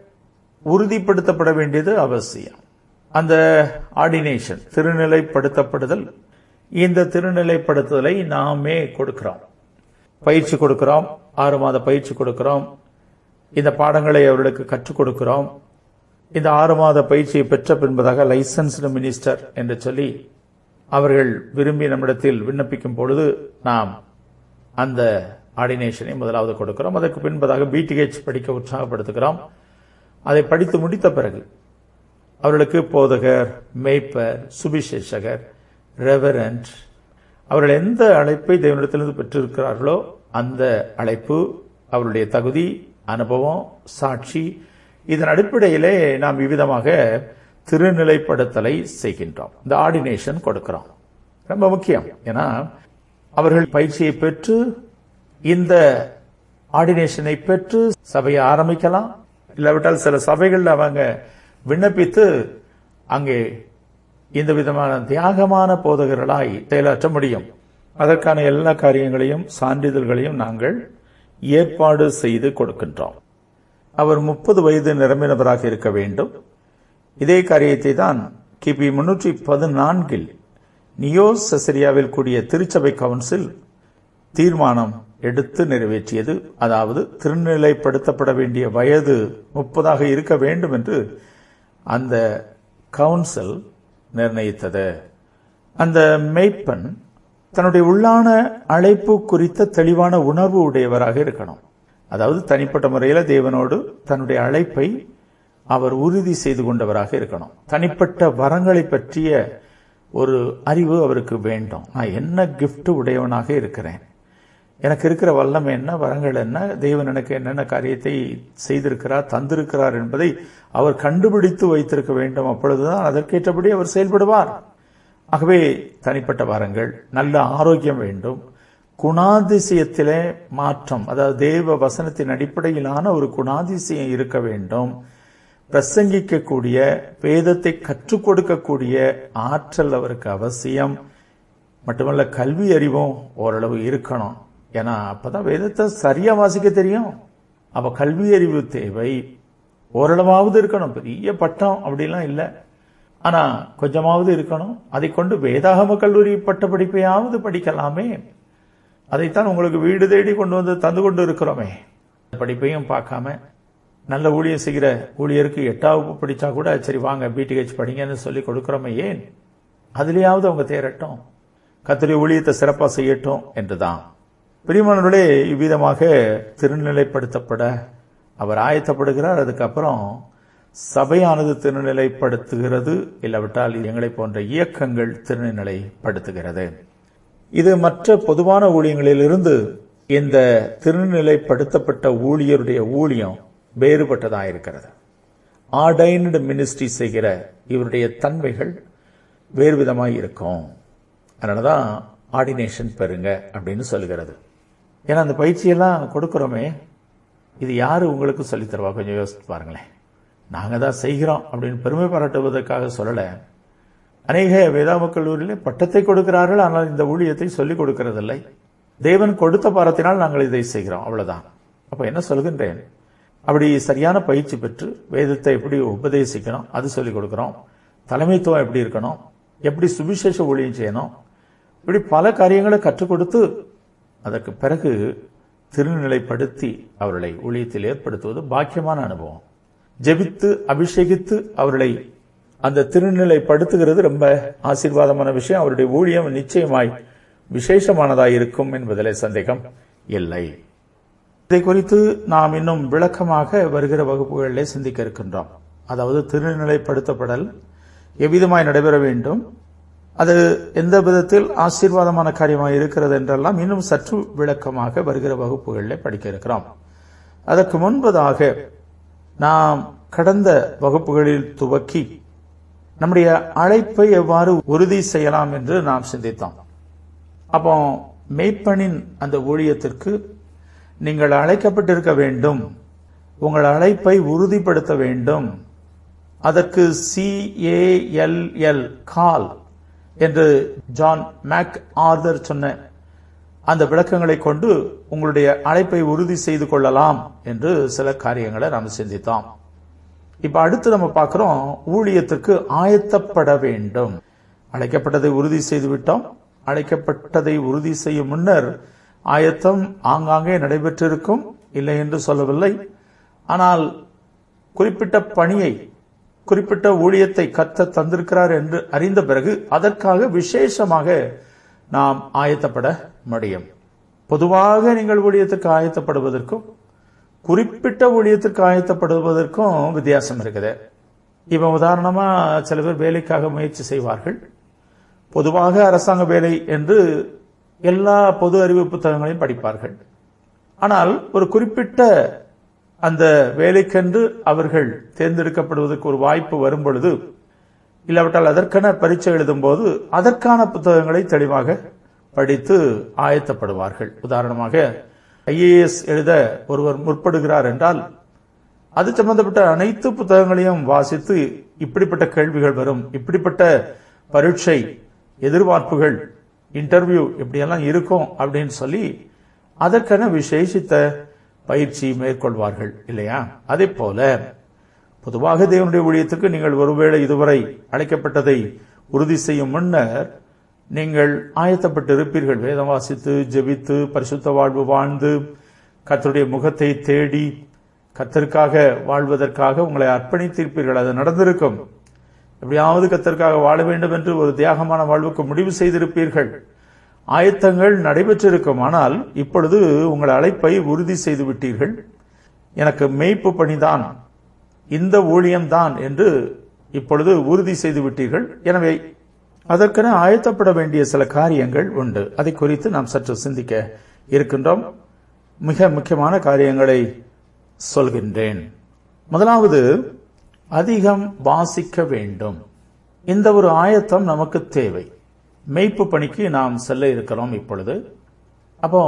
உறுதிப்படுத்தப்பட வேண்டியது அவசியம். அந்த ஆர்டினேஷன், திருநிலைப்படுத்தப்படுதல், இந்த திருநிலைப்படுத்துதலை நாமே கொடுக்கிறோம். பயிற்சி கொடுக்கிறோம், ஆறு மாத பயிற்சி கொடுக்கிறோம், இந்த பாடங்களை அவர்களுக்கு கற்றுக் கொடுக்கிறோம். இந்த ஆறு மாத பயிற்சியை பெற்ற பின்பதாக லைசன்ஸ்டு மினிஸ்டர் என்று சொல்லி அவர்கள் விரும்பி நம்மிடத்தில் விண்ணப்பிக்கும் பொழுது நாம் அந்த ஆர்டினேஷனை முதலாவது கொடுக்கிறோம். அதற்கு பின்பதாக பிடிஹெச் படிக்க உற்சாகப்படுத்துகிறோம். அதை படித்து முடித்த பிறகு அவர்களுக்கு போதகர், மேய்ப்பர், சுவிசேஷகர், ரெவரண்ட், அவர்கள் எந்த அழைப்பை தேவனிடத்திலிருந்து பெற்றிருக்கிறார்களோ அந்த அழைப்பு, அவருடைய தகுதி, அனுபவம், சாட்சி, இதன் அடிப்படையிலே நாம் விவிதமாக திருநிலைப்படுத்தலை செய்கின்றோம். இந்த ஆர்டினேஷன் கொடுக்கிறோம். ரொம்ப முக்கியம். ஏன்னா அவர்கள் பயிற்சியை பெற்று இந்த ஆர்டினேஷனை பெற்று சபையை ஆரம்பிக்கலாம். இல்லாவிட்டால் சில சபைகள் அவங்க விண்ணப்பித்து அங்கே இந்த விதமான தியாகமான போதகர்களாய் செயலாற்ற முடியும். அதற்கான எல்லா காரியங்களையும் சான்றிதழ்களையும் நாங்கள் ஏற்பாடு செய்து கொடுக்கின்றோம். அவர் முப்பது வயது நிரம்பினவராக இருக்க வேண்டும். இதே காரியத்தை தான் கிபி முன்னூற்றி பதினான்கில் நியோ செசரியாவில் கூடிய திருச்சபை கவுன்சில் தீர்மானம் எடுத்து நிறைவேற்றியது. அதாவது திருநிலைப்படுத்தப்பட வேண்டிய வயது முப்பதாக இருக்க வேண்டும் என்று அந்த கவுன்சில் நிர்ணயித்தது. அந்த மேய்ப்பன் தன்னுடைய உள்ளான அழைப்பு குறித்த தெளிவான உணர்வு உடையவராக இருக்கணும். அதாவது தனிப்பட்ட முறையில் தேவனோடு தன்னுடைய அழைப்பை அவர் உறுதி செய்து கொண்டவராக இருக்கணும். தனிப்பட்ட வரங்களை பற்றிய ஒரு அறிவு அவருக்கு வேண்டும். நான் என்ன கிஃப்ட் உடையவனாக இருக்கிறேன், எனக்கு இருக்கிற வல்லமை என்ன, வரங்கள் என்ன, தேவன் எனக்கு என்னென்ன காரியத்தை செய்திருக்கிறார், தந்திருக்கிறார் என்பதை அவர் கண்டுபிடித்து வைத்திருக்க வேண்டும். அப்பொழுதுதான் அதற்கேற்றபடி அவர் செயல்படுவார். ஆகவே தனிப்பட்ட வரங்கள், நல்ல ஆரோக்கியம் வேண்டும், குணாதிசயத்திலே மாற்றம், அதாவது தேவ வசனத்தின் அடிப்படையிலான ஒரு குணாதிசயம் இருக்க வேண்டும். பிரசங்கிக்கக்கூடிய, வேதத்தை கற்றுக் கொடுக்கக்கூடிய ஆற்றல் அவருக்கு அவசியம். மட்டுமல்ல கல்வி அறிவும் ஓரளவு இருக்கணும். ஏன்னா அப்பதான் வேதத்தை சரியா வாசிக்க தெரியும். அப்ப கல்வி அறிவு தேவை. ஓரளவாவது இருக்கணும். பெரிய பட்டம் அப்படிலாம் இல்லை, ஆனா கொஞ்சமாவது இருக்கணும். அதை கொண்டு வேதாகம கல்லூரி பட்ட படிப்பையாவது படிக்கலாமே. அதைத்தான் உங்களுக்கு வீடு தேடி கொண்டு வந்து தந்து கொண்டு இருக்கிறோமே. படிப்பையும் பார்க்காம நல்ல ஊழியர் செய்கிற ஊழியருக்கு எட்டாம் வகுப்பு படிச்சா கூட சரி வாங்க பிடிஹெச் படிங்கன்னு சொல்லி கொடுக்கிறோமே. ஏன்? அதுலயாவது அவங்க தேரட்டும், கர்த்தருடைய ஊழியத்தை சிறப்பா செய்யட்டும் என்றுதான். பிரியமானவர்களே, இவ்விதமாக திருநிலைப்படுத்தப்பட அவர் ஆயத்தப்படுகிறார். அதுக்கப்புறம் சபையானது திருநிலைப்படுத்துகிறது, இல்லாவிட்டால் எங்களை போன்ற இயக்கங்கள் திருநிலைப்படுத்துகிறது. இது மற்ற பொதுவான ஊழியங்களிலிருந்து இந்த திருநிலைப்படுத்தப்பட்ட ஊழியருடைய ஊழியம் வேறுபட்டதாயிருக்கிறது. ஆர்டைன்டு மினிஸ்ட்ரி செய்கிற இவருடைய தன்மைகள் வேறு விதமாய் இருக்கும். அதனாலதான் ஆர்டினேஷன் பெறுங்க அப்படின்னு சொல்லுகிறது. ஏன்னா அந்த பயிற்சியெல்லாம் கொடுக்கிறோமே, இது யாரு உங்களுக்கு சொல்லித் தருவா? கொஞ்சம் யோசித்து பாருங்களேன். நாங்க தான் செய்கிறோம் அப்படின்னு பெருமை பாராட்டுவதற்காக சொல்லல. அநேக வேதாம கல்லூரியிலே பட்டத்தை கொடுக்கிறார்கள், ஆனால் இந்த ஊழியத்தை சொல்லிக் கொடுக்கிறதில்லை. தேவன் கொடுத்த பாரத்தினால் நாங்கள் இதை செய்கிறோம், அவ்வளவுதான். அப்ப என்ன சொல்கின்றேன், அப்படி சரியான பயிற்சி பெற்று வேதத்தை எப்படி உபதேசிக்கணும் அது சொல்லிக் கொடுக்கிறோம். தலைமைத்துவம் எப்படி இருக்கணும், எப்படி சுவிசேஷ ஊழியம் செய்யணும், இப்படி பல காரியங்களை கற்றுக் கொடுத்து அதற்கு பிறகு திருநிலைப்படுத்தி அவர்களை ஊழியத்தில் ஏற்படுத்துவது பாக்கியமான அனுபவம். ஜெபித்து அபிஷேகித்து அவர்களை அந்த திருநிலைப்படுத்துகிறது ரொம்ப ஆசீர்வாதமான விஷயம். அவருடைய ஊழியம் நிச்சயமாய் விசேஷமானதாய் இருக்கும் என்பதிலே சந்தேகம் இல்லை. இதை குறித்து நாம் இன்னும் விளக்கமாக வருகிற வகுப்புகளிலே சிந்திக்க இருக்கின்றோம். அதாவது திருநிலைப்படுத்தப்படல் எவ்விதமாய் நடைபெற வேண்டும், அது எந்த விதத்தில் ஆசீர்வாதமான காரியமாக இருக்கிறது என்றெல்லாம் இன்னும் சற்று விளக்கமாக வருகிற வகுப்புகளிலே படிக்க இருக்கிறோம். அதற்கு முன்பதாக நாம் கடந்த வகுப்புகளில் துவக்கி நம்முடைய அழைப்பை எவ்வாறு உறுதி செய்யலாம் என்று நாம் சிந்தித்தோம். அப்போ மேய்ப்பனின் அந்த ஊழியத்திற்கு நீங்கள் அழைக்கப்பட்டிருக்க வேண்டும், உங்கள் அழைப்பை உறுதிப்படுத்த வேண்டும். அதற்கு C A L L call என்று ஜான் மேக் ஆர்தர் சொன்ன அந்த விளக்கங்களை கொண்டு உங்களுடைய அழைப்பை உறுதி செய்து கொள்ளலாம் என்று சில காரியங்களை நாம் சிந்தித்தோம். இப்ப அடுத்து நம்ம பார்க்கிறோம், ஊழியத்திற்கு ஆயத்தப்பட வேண்டும். அழைக்கப்பட்டதை உறுதி செய்து விட்டோம். அழைக்கப்பட்டதை உறுதி செய்யும் முன்னர் ஆயத்தம் ஆங்காங்கே நடைபெற்றிருக்கும், இல்லை என்று சொல்லவில்லை. ஆனால் குறிப்பிட்ட பணியை, குறிப்பிட்ட ஊழியத்தை கர்த்தர் தந்திருக்கிறார் என்று அறிந்த பிறகு அதற்காக விசேஷமாக நாம் ஆயத்தப்பட முடியும். பொதுவாக நீங்கள் ஊழியத்துக்கு ஆயத்தப்படுவதற்கும் குறிப்பிட்ட ஊழியத்திற்கு ஆயத்தப்படுவதற்கும் வித்தியாசம் இருக்குது. இப்ப உதாரணமா சில பேர் வேலைக்காக முயற்சி செய்வார்கள். பொதுவாக அரசாங்க வேலை என்று எல்லா பொது அறிவு புத்தகங்களையும் படிப்பார்கள். ஆனால் ஒரு குறிப்பிட்ட அந்த வேலைக்கென்று அவர்கள் தேர்ந்தெடுக்கப்படுவதற்கு ஒரு வாய்ப்பு வரும் பொழுது, இல்லாவிட்டால் அதற்கென பரீட்சை எழுதும் போது அதற்கான புத்தகங்களை தெளிவாக படித்து ஆயத்தப்படுவார்கள். உதாரணமாக ஐ ஏ எஸ் எழுத ஒருவர் முற்படுகிறார் என்றால் அது சம்பந்தப்பட்ட அனைத்து புத்தகங்களையும் வாசித்து இப்படிப்பட்ட கேள்விகள் வரும், இப்படிப்பட்ட பரீட்சை எதிர்பார்ப்புகள், இன்டர்வியூ இப்படியெல்லாம் இருக்கும் அப்படின்னு சொல்லி அதற்கென விசேஷித்த பயிற்சி மேற்கொள்வார்கள் இல்லையா? அதே போல பொதுவாக தேவனுடைய ஊழியத்துக்கு நீங்கள் ஒருவேளை இதுவரை அழைக்கப்பட்டதை உறுதி செய்யும் முன்னர் நீங்கள் ஆயத்தப்பட்டு இருப்பீர்கள். வேதம் வாசித்து, ஜெபித்து, பரிசுத்த வாழ்வு வாழ்ந்து, கர்த்தருடைய முகத்தை தேடி கர்த்தருக்காக வாழ்வதற்காக உங்களை அர்ப்பணித்திருப்பீர்கள். அது நடந்திருக்கும். எப்படியாவது கர்த்தருக்காக வாழ வேண்டும் என்று ஒரு தியாகமான வாழ்வுக்கு முடிவு செய்திருப்பீர்கள். ஆயத்தங்கள் நடைபெற்றிருக்கும். ஆனால் இப்பொழுது உங்கள் அழைப்பை உறுதி செய்து விட்டீர்கள். எனக்கு மேய்ப்பு பணிதான், இந்த ஊழியம்தான் என்று இப்பொழுது உறுதி செய்து விட்டீர்கள். எனவே அதற்கென ஆயத்தப்பட வேண்டிய சில காரியங்கள் உண்டு. அதை குறித்து நாம் சற்று சிந்திக்க இருக்கின்றோம். மிக முக்கியமான காரியங்களை சொல்கின்றேன். முதலாவது, அதிகம் வாசிக்க வேண்டும். இந்த ஒரு ஆயத்தம் நமக்கு தேவை. மேய்ப்பு பணிக்கு நாம் செல்ல இருக்கிறோம் இப்பொழுது. அப்போ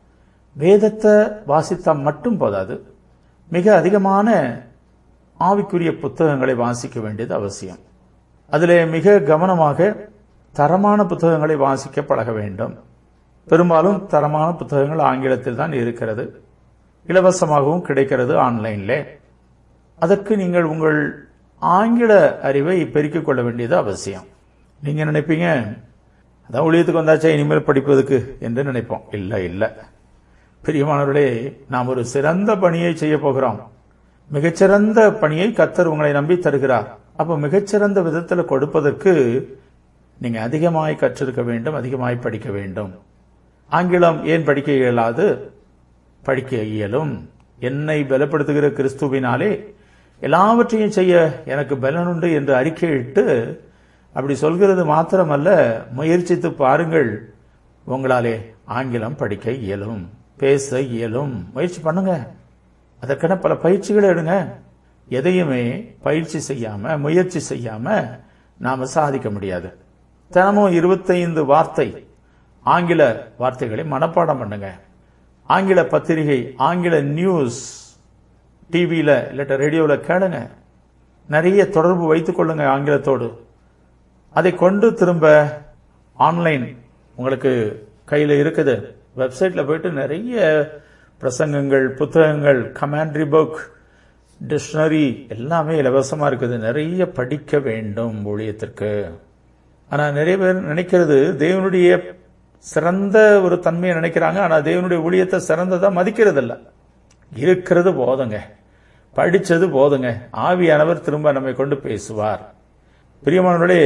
வேதத்தை வாசித்தா மட்டும் போதாது, மிக அதிகமான ஆவிக்குரிய புத்தகங்களை வாசிக்க வேண்டியது அவசியம். அதிலே மிக கவனமாக தரமான புத்தகங்களை வாசிக்க பழக வேண்டும். பெரும்பாலும் தரமான புத்தகங்கள் ஆங்கிலத்தில் தான் இருக்கிறது, இலவசமாகவும் கிடைக்கிறது ஆன்லைன்ல. அதற்கு நீங்கள் உங்கள் ஆங்கில அறிவை பெருக்கிக் கொள்ள வேண்டியது அவசியம். நீங்க நினைப்பீங்க, அதான் ஊழியத்துக்கு வந்தாச்சா இனிமேல் படிப்பதுக்கு என்று நினைப்போம். இல்ல இல்ல பிரியமானவர்களே, நாம் ஒரு சிறந்த பணியை செய்ய போகிறோம். மிகச்சிறந்த பணியை கர்த்தர் உங்களை நம்பி தருகிறார். அப்ப மிகச்சிறந்த விதத்தில் கொடுப்பதற்கு நீங்க அதிகமாய் கற்றிருக்க வேண்டும், அதிகமாய் படிக்க வேண்டும். ஆங்கிலம் ஏன் படிக்க இயலாது? படிக்க இயலும். என்னை பலப்படுத்துகிற கிறிஸ்துவினாலே எல்லாவற்றையும் செய்ய எனக்கு பலனுண்டு என்று அறிக்கையிட்டு அப்படி சொல்கிறது மாத்திரமல்ல, முயற்சித்து பாருங்கள், உங்களாலே ஆங்கிலம் படிக்க இயலும், பேச இயலும். முயற்சி பண்ணுங்க. அதற்கான பல பயிற்சிகளை எடுங்க. எதையுமே பயிற்சி செய்யாம முயற்சி செய்யாம நாம சாதிக்க முடியாது. தினமும் இருபத்தைந்து வார்த்தை ஆங்கில வார்த்தைகளை மனப்பாடம் பண்ணுங்க. ஆங்கில பத்திரிகை, ஆங்கில நியூஸ் டிவியில இல்லாட்ட ரேடியோல கேளுங்க. நிறைய தொடர்பு வைத்துக் கொள்ளுங்க ஆங்கிலத்தோடு. அதை கொண்டு திரும்ப ஆன்லைன் உங்களுக்கு கையில இருக்குது. வெப்சைட்ல போயிட்டு நிறைய பிரசங்கங்கள், புத்தகங்கள், கமெண்ட்ரி புக், டிக்ஷனரி எல்லாமே இலவசமா இருக்குது. நிறைய படிக்க வேண்டும் ஊழியத்திற்கு. ஆனா நிறைய பேர் நினைக்கிறது தேவனுடைய சிறந்த ஒரு தன்மையை நினைக்கிறாங்க. ஆனா தேவனுடைய ஊழியத்தை சிறந்ததா மதிக்கிறது இல்ல. இருக்கிறது போதுங்க, படிச்சது போதுங்க. ஆவியானவர் திரும்ப நம்மை கொண்டு பேசுவார். பிரியமானவர்களே,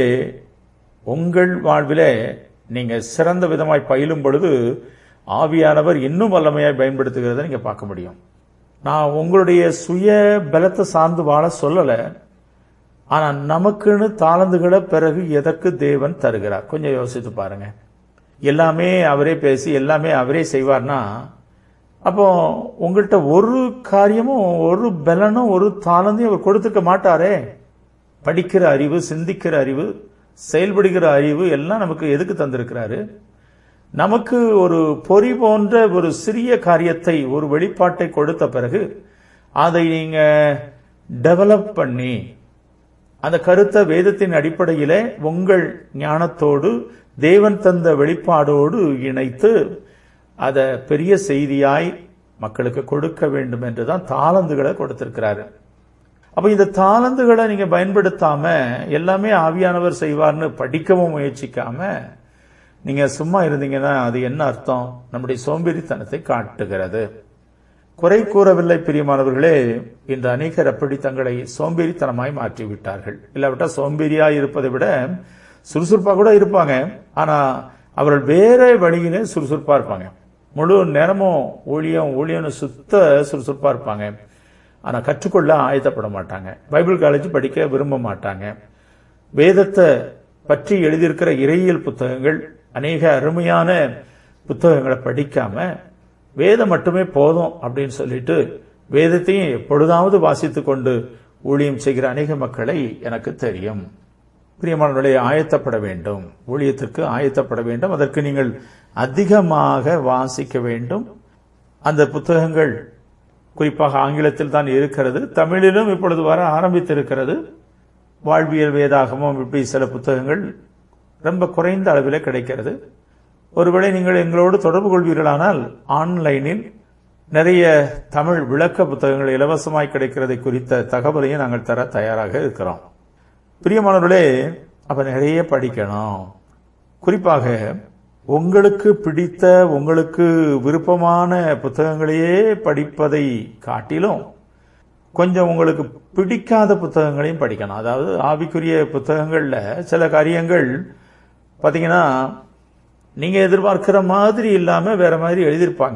உங்கள் வாழ்விலே நீங்க சிறந்த விதமாய் பயிலும் பொழுது ஆவியானவர் இன்னும் வல்லமையாய் பயன்படுத்துகிறத நீங்க பார்க்க முடியும். நான் உங்களுடைய சுய பலத்தை சார்ந்து வாழ சொல்லல. ஆனா நமக்குன்னு தாளந்துகளை பிறகு எதற்கு தேவன் தருகிறார்? கொஞ்சம் யோசித்து பாருங்க. எல்லாமே அவரே பேசி எல்லாமே அவரே செய்வார்னா அப்போ உங்கள்கிட்ட ஒரு காரியமும் ஒரு பலனும் ஒரு தாளந்தையும் அவர் கொடுத்துக்க மாட்டாரே. படிக்கிற அறிவு, சிந்திக்கிற அறிவு, செயல்படுகிற அறிவு எல்லாம் நமக்கு எதுக்கு தந்திருக்கிறாரு? நமக்கு ஒரு பொறி போன்ற ஒரு சிறிய காரியத்தை, ஒரு வெளிப்பாட்டை கொடுத்த பிறகு அதை நீங்க டெவலப் பண்ணி அந்த கருத்தை வேதத்தின் அடிப்படையிலே உங்கள் ஞானத்தோடு தேவன் தந்த வெளிப்பாடோடு இணைத்து அதை பெரிய செய்தியாய் மக்களுக்கு கொடுக்க வேண்டும் என்றுதான் தாளந்துகளை கொடுத்திருக்கிறாரு. அப்ப இந்த தாளந்துகளை நீங்க பயன்படுத்தாம எல்லாமே ஆவியானவர் செய்வார்னு படிக்கவும் முயற்சிக்காம நீங்க சும்மா இருந்தீங்கன்னா அது என்ன அர்த்தம்? நம்முடைய சோம்பேறித்தனத்தை காட்டுகிறது. குறை கூறவில்லை பிரியமானவர்களே. இன்று அநேகர் அப்படி தங்களை சோம்பேறித்தனமாய் மாற்றிவிட்டார்கள். இல்லாவிட்டா சோம்பேறியாய் இருப்பதை விட சுறுசுறுப்பா கூட இருப்பாங்க. ஆனா அவர்கள் வேற வழியிலே சுறுசுறுப்பா இருப்பாங்க. முழு நேரமும் ஊழியம் ஊழியம்னு சுத்த சுறுசுறுப்பா இருப்பாங்க. ஆனா கற்றுக்கொள்ள ஆயத்தப்பட மாட்டாங்க. பைபிள் காலேஜ் படிக்க விரும்ப மாட்டாங்க. வேதத்தை பற்றி எழுதியிருக்கிற இறையியல் புத்தகங்கள், அநேக அருமையான புத்தகங்களை படிக்காம வேதம் மட்டுமே போதும் அப்படின்னு சொல்லிட்டு வேதத்தையும் எப்பொழுதாவது வாசித்துக் கொண்டு ஊழியம் செய்கிற அநேக மக்களை எனக்கு தெரியும். பிரியமானவர்களே, ஆயத்தப்பட வேண்டும், ஊழியத்திற்கு ஆயத்தப்பட வேண்டும். அதற்கு நீங்கள் அதிகமாக வாசிக்க வேண்டும். அந்த புத்தகங்கள் குறிப்பாக ஆங்கிலத்தில் தான் இருக்கிறது. தமிழிலும் இப்பொழுது வர ஆரம்பித்திருக்கிறது. வாழ்வியல் வேதாகமம் இப்படி சில புத்தகங்கள் ரொம்ப குறைந்த அளவில் கிடைக்கிறது. ஒருவேளை நீங்கள் எங்களோடு தொடர்பு கொள்வீர்களானால் ஆன்லைனில் நிறைய தமிழ் விளக்க புத்தகங்கள் இலவசமாய் கிடைக்கிறதை குறித்த தகவலையும் நாங்கள் தர தயாராக இருக்கிறோம். பிரியமானவர்களே, அப்ப நிறைய படிக்கணும். குறிப்பாக உங்களுக்கு பிடித்த, உங்களுக்கு விருப்பமான புத்தகங்களையே படிப்பதை காட்டிலும் கொஞ்சம் உங்களுக்கு பிடிக்காத புத்தகங்களையும் படிக்கணும். அதாவது ஆவிக்குரிய புத்தகங்கள்ல சில காரியங்கள் பாத்தீங்கன்னா நீங்க எதிர்பார்க்கிற மாதிரி இல்லாம வேற மாதிரி எழுதியிருப்பாங்க.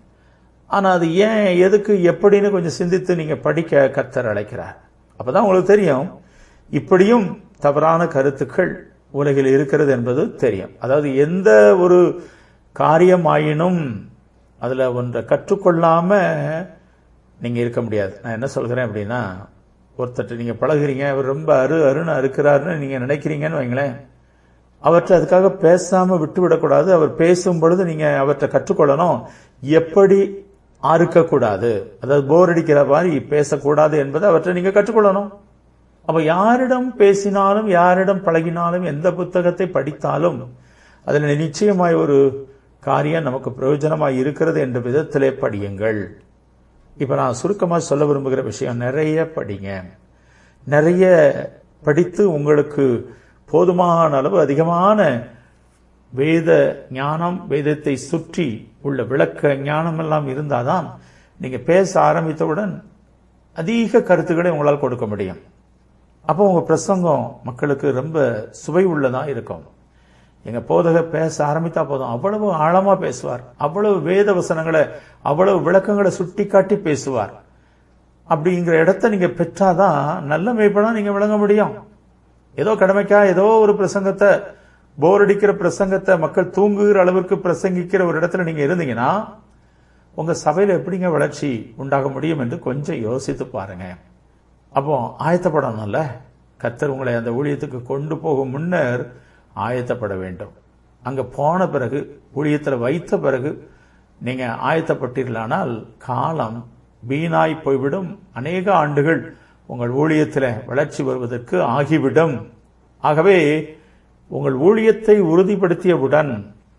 ஆனா அது ஏன், எதுக்கு, எப்படின்னு கொஞ்சம் சிந்தித்து நீங்க படிக்க கர்த்தர் அழைக்கிறார். அப்பதான் உங்களுக்கு தெரியும் இப்படியும் தவறான கருத்துக்கள் உலகில் இருக்கிறது என்பது தெரியும். அதாவது எந்த ஒரு காரியமாயினும் அதுல ஒன்றை கற்றுக்கொள்ளாம நீங்க இருக்க முடியாது. நான் என்ன சொல்கிறேன் அப்படின்னா, ஒருத்தர் நீங்க பழகுறீங்க, அவர் ரொம்ப அரு அருன்னு அறுக்கிறாருன்னு நீங்க நினைக்கிறீங்கன்னு வைங்களேன். அவற்றை அதுக்காக பேசாம விட்டுவிடக்கூடாது. அவர் பேசும் பொழுது நீங்க அவற்றை கற்றுக்கொள்ளணும். எப்படி அறுக்கக்கூடாது, அதாவது போர் அடிக்கிற மாதிரி பேசக்கூடாது என்பதை அவற்றை நீங்க கற்றுக்கொள்ளணும். அப்ப யாரிடம் பேசினாலும், யாரிடம் பழகினாலும், எந்த புத்தகத்தை படித்தாலும் அதில் நிச்சயமாய் ஒரு காரியம் நமக்கு பிரயோஜனமாய் இருக்கிறது என்ற விதத்திலே படியுங்கள். இப்ப நான் சுருக்கமா சொல்ல விரும்புகிற விஷயம், நிறைய படிங்க. நிறைய படித்து உங்களுக்கு போதுமான அளவு அதிகமான வேத ஞானம், வேதத்தை சுற்றி உள்ள விளக்க ஞானம் எல்லாம் இருந்தாதான் நீங்க பேச ஆரம்பித்தவுடன் அதிக கருத்துக்களை உங்களால் கொடுக்க முடியும். அப்போ உங்க பிரசங்கம் மக்களுக்கு ரொம்ப சுவை உள்ளதா இருக்கும். எங்க போதகர் பேச ஆரம்பித்தா போதும் அவ்வளவு ஆழமா பேசுவார், அவ்வளவு வேத வசனங்களை அவ்வளவு விளக்கங்களை சுட்டி காட்டி பேசுவார். அப்படிங்கிற இடத்தை நீங்க பெற்றாதான் நல்ல மேய்ப்பனா நீங்க விளங்க முடியும். ஏதோ கடமைக்கா ஏதோ ஒரு பிரசங்கத்தை, போர் அடிக்கிற பிரசங்கத்தை, மக்கள் தூங்குகிற அளவுக்கு பிரசங்கிக்கிற ஒரு இடத்துல நீங்க இருந்தீங்கன்னா உங்க சபையில எப்படிங்க வளர்ச்சி உண்டாக முடியும் என்று கொஞ்சம் யோசித்து பாருங்க. அப்போ ஆயத்தப்படணும்ல. கர்த்தர் உங்களை அந்த ஊழியத்துக்கு கொண்டு போகும் முன்னர் ஆயத்தப்பட வேண்டும். அங்க போன பிறகு, ஊழியத்தில் வைத்த பிறகு நீங்க ஆயத்தப்பட்டீர்களானால் காலம் வீணாய் போய்விடும். அநேக ஆண்டுகள் உங்கள் ஊழியத்தில் வளர்ச்சி வருவதற்கு ஆகிவிடும். ஆகவே உங்கள் ஊழியத்தை உறுதிப்படுத்தியவுடன்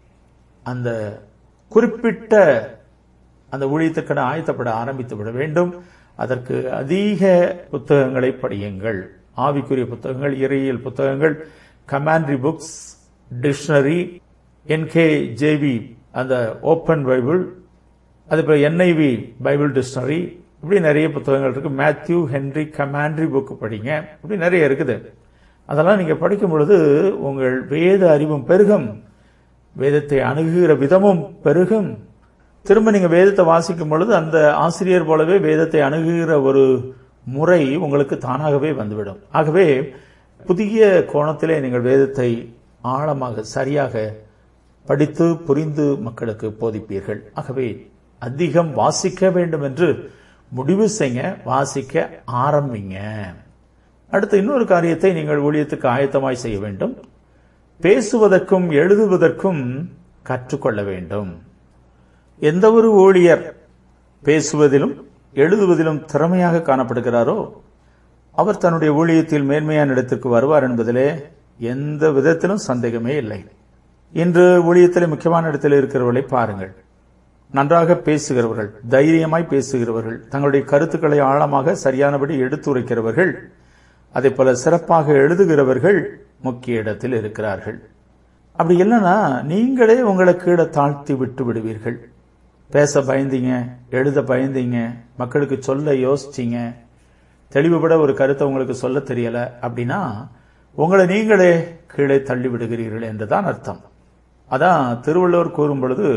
அந்த குறிப்பிட்ட அந்த ஊழியத்துக்கான ஆயத்தப்பட ஆரம்பித்து விட வேண்டும். அதற்கு அதிக புத்தகங்களை படியுங்கள். ஆவிக்குரிய புத்தகங்கள், இறையியல் புத்தகங்கள், கமாண்ட்ரி புக்ஸ், டிக்ஷனரி, என்கேஜேவி அந்த ஓப்பன் பைபிள், அதுபோல் என்ஐவி பைபிள் டிக்ஷனரி, இப்படி நிறைய புத்தகங்கள் இருக்கு. மேத்யூ ஹென்றி கமாண்ட்ரி புக் படிங்க. இப்படி நிறைய இருக்குது. அதெல்லாம் நீங்க படிக்கும் பொழுது உங்கள் வேத அறிவும் பெருகும், வேதத்தை அணுகுகிற விதமும் பெருகும். திரும்ப நீங்க வேதத்தை வாசிக்கும் பொழுது அந்த ஆசிரியர் போலவே வேதத்தை அணுகுகிற ஒரு முறை உங்களுக்கு தானாகவே வந்துவிடும். ஆகவே புதிய கோணத்திலே நீங்கள் வேதத்தை ஆழமாக சரியாக படித்து புரிந்து மக்களுக்கு போதிப்பீர்கள். ஆகவே அதிகம் வாசிக்க வேண்டும் என்று முடிவு செய்ய, வாசிக்க ஆரம்பிங்க. அடுத்து இன்னொரு காரியத்தை நீங்கள் ஊழியத்துக்கு ஆயத்தமாய் செய்ய வேண்டும். பேசுவதற்கும் எழுதுவதற்கும் கற்றுக்கொள்ள வேண்டும். எந்த ஒரு ஊழியர் பேசுவதிலும் எழுதுவதிலும் திறமையாக காணப்படுகிறாரோ அவர் தன்னுடைய ஊழியத்தில் மேன்மையான இடத்திற்கு வருவார் என்பதிலே எந்த விதத்திலும் சந்தேகமே இல்லை. இன்று ஊழியத்தில் முக்கியமான இடத்தில் இருக்கிறவர்களை பாருங்கள். நன்றாக பேசுகிறவர்கள், தைரியமாய் பேசுகிறவர்கள், தங்களுடைய கருத்துக்களை ஆழமாக சரியானபடி எடுத்துரைக்கிறவர்கள், அதே போல சிறப்பாக எழுதுகிறவர்கள் முக்கிய இடத்தில் இருக்கிறார்கள். அப்படி இல்லைன்னா நீங்களே உங்களை கீழே தாழ்த்தி விட்டு விடுவீர்கள். பேச பயந்தீங்க, எழுத பயந்தீங்க, மக்களுக்கு சொல்ல யோசிச்சீங்க, தெளிவுபட ஒரு கருத்தை உங்களுக்கு சொல்ல தெரியல அப்படின்னா உங்களை நீங்களே கீழே தள்ளி விடுகிறீர்கள் என்றுதான் அர்த்தம். அதான் திருவள்ளுவர் கூறும் பொழுது,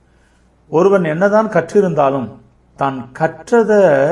ஒருவன் என்னதான் கற்றிருந்தாலும் தான் கற்றத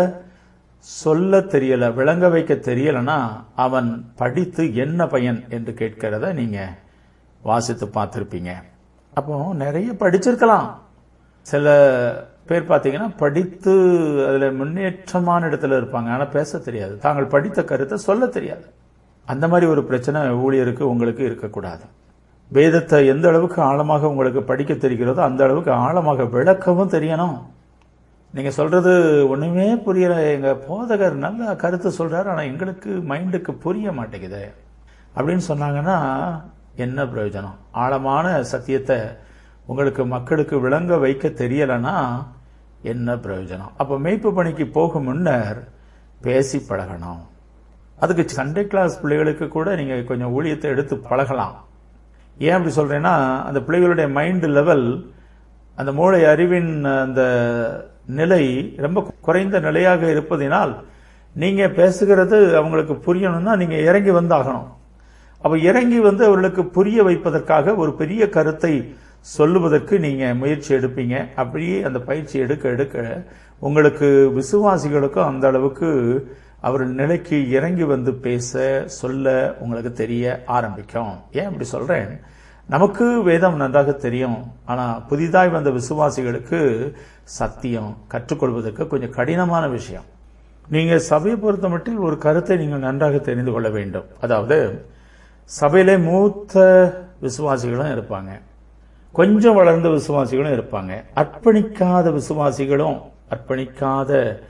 சொல்ல தெரியல, விளங்க வைக்க தெரியலனா அவன் படித்து என்ன பயன் என்று கேட்கிறத நீங்க வாசித்து பார்த்திருப்பீங்க. அப்போ நிறைய படிச்சிருக்கலாம். சில பேர் பார்த்தீங்கன்னா படித்து அதுல முன்னேற்றமான இடத்துல இருப்பாங்க, ஆனா பேச தெரியாது, தாங்கள் படித்த கருத்தை சொல்ல தெரியாது. அந்த மாதிரி ஒரு பிரச்சனை ஊழியருக்கு உங்களுக்கு இருக்கக்கூடாது. வேதத்தை எந்த அளவுக்கு ஆழமாக உங்களுக்கு படிக்க தெரிகிறதோ அந்த அளவுக்கு ஆழமாக விளக்கவும் தெரியணும். நீங்க சொல்றது ஒண்ணுமே புரியல, எங்க போதகர் நல்ல கருத்து சொல்றாரு, ஆனா எங்களுக்கு மைண்டுக்கு புரிய மாட்டேங்குது அப்படின்னு சொன்னாங்கன்னா என்ன பிரயோஜனம்? ஆழமான சத்தியத்தை உங்களுக்கு மக்களுக்கு விளங்க வைக்க தெரியலன்னா என்ன பிரயோஜனம்? அப்ப மேய்ப்பு பணிக்கு போகும் முன்னர் பேசி பழகணும். அதுக்கு சண்டே கிளாஸ் பிள்ளைகளுக்கு கூட நீங்க கொஞ்சம் ஊழியத்தை எடுத்து பழகலாம். ஏன் அப்படி சொல்றேன்னா, அந்த பிள்ளைகளுடைய மைண்ட் லெவல், அந்த மூளை அறிவின் அந்த நிலை ரொம்ப குறைந்த நிலையாக இருப்பதினால் நீங்க பேசுகிறது அவங்களுக்கு புரியணும்னா நீங்க இறங்கி வந்தாகணும். அப்ப இறங்கி வந்து அவர்களுக்கு புரிய வைப்பதற்காக ஒரு பெரிய கருத்தை சொல்லுவதற்கு நீங்க முயற்சி எடுப்பீங்க. அப்படியே அந்த பயிற்சி எடுக்க எடுக்க உங்களுக்கு விசுவாசிகளுக்கும் அந்த அளவுக்கு அவர் நிலைக்கு இறங்கி வந்து பேச சொல்ல உங்களுக்கு தெரிய ஆரம்பிக்கும். ஏன் அப்படி சொல்றேன்? நமக்கு வேதம் நன்றாக தெரியும், ஆனா புதிதாய் வந்த விசுவாசிகளுக்கு சத்தியம் கற்றுக்கொள்வதற்கு கொஞ்சம் கடினமான விஷயம். நீங்க சபையை பொறுத்த மட்டில் ஒரு கருத்தை நீங்கள் நன்றாக தெரிந்து கொள்ள வேண்டும். அதாவது சபையிலே மூத்த விசுவாசிகளும் இருப்பாங்க, கொஞ்சம் வளர்ந்த விசுவாசிகளும் இருப்பாங்க, அர்ப்பணிக்காத விசுவாசிகளும் அர்ப்பணிக்காத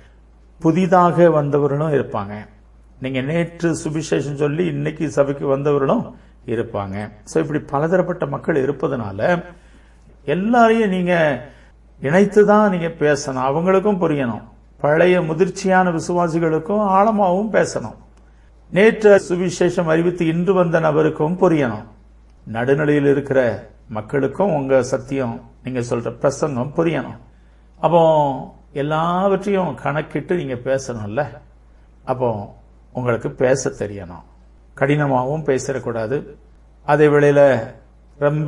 புதிதாக வந்தவர்களும் இருப்பாங்க. நீங்க நேற்று சுவிசேஷம் சொல்லி இன்னைக்கு சபைக்கு வந்தவர்களும் இருப்பாங்க. சோ இப்படி பலதரப்பட்ட மக்கள் இருப்பதனால எல்லாரையும் நீங்க இணைத்துதான் நீங்க பேசணும். அவங்களுக்கும் புரியணும். பழைய முதிர்ச்சியான விசுவாசிகளுக்கும் ஆழமாகவும் பேசணும். நேற்று சுவிசேஷம் அறிவித்து இன்று வந்த நபருக்கும் புரியணும். நடுநிலையில் இருக்கிற மக்களுக்கும் உங்க சத்தியம் நீங்க சொல்ற பிரசங்கம் புரியணும். அப்போ எல்லாவற்றையும் கணக்கிட்டு நீங்க பேசணும்ல. அப்போ உங்களுக்கு பேச தெரியணும். கடினமாகவும் பேசிடக்கூடாது, அதே வேளையில ரொம்ப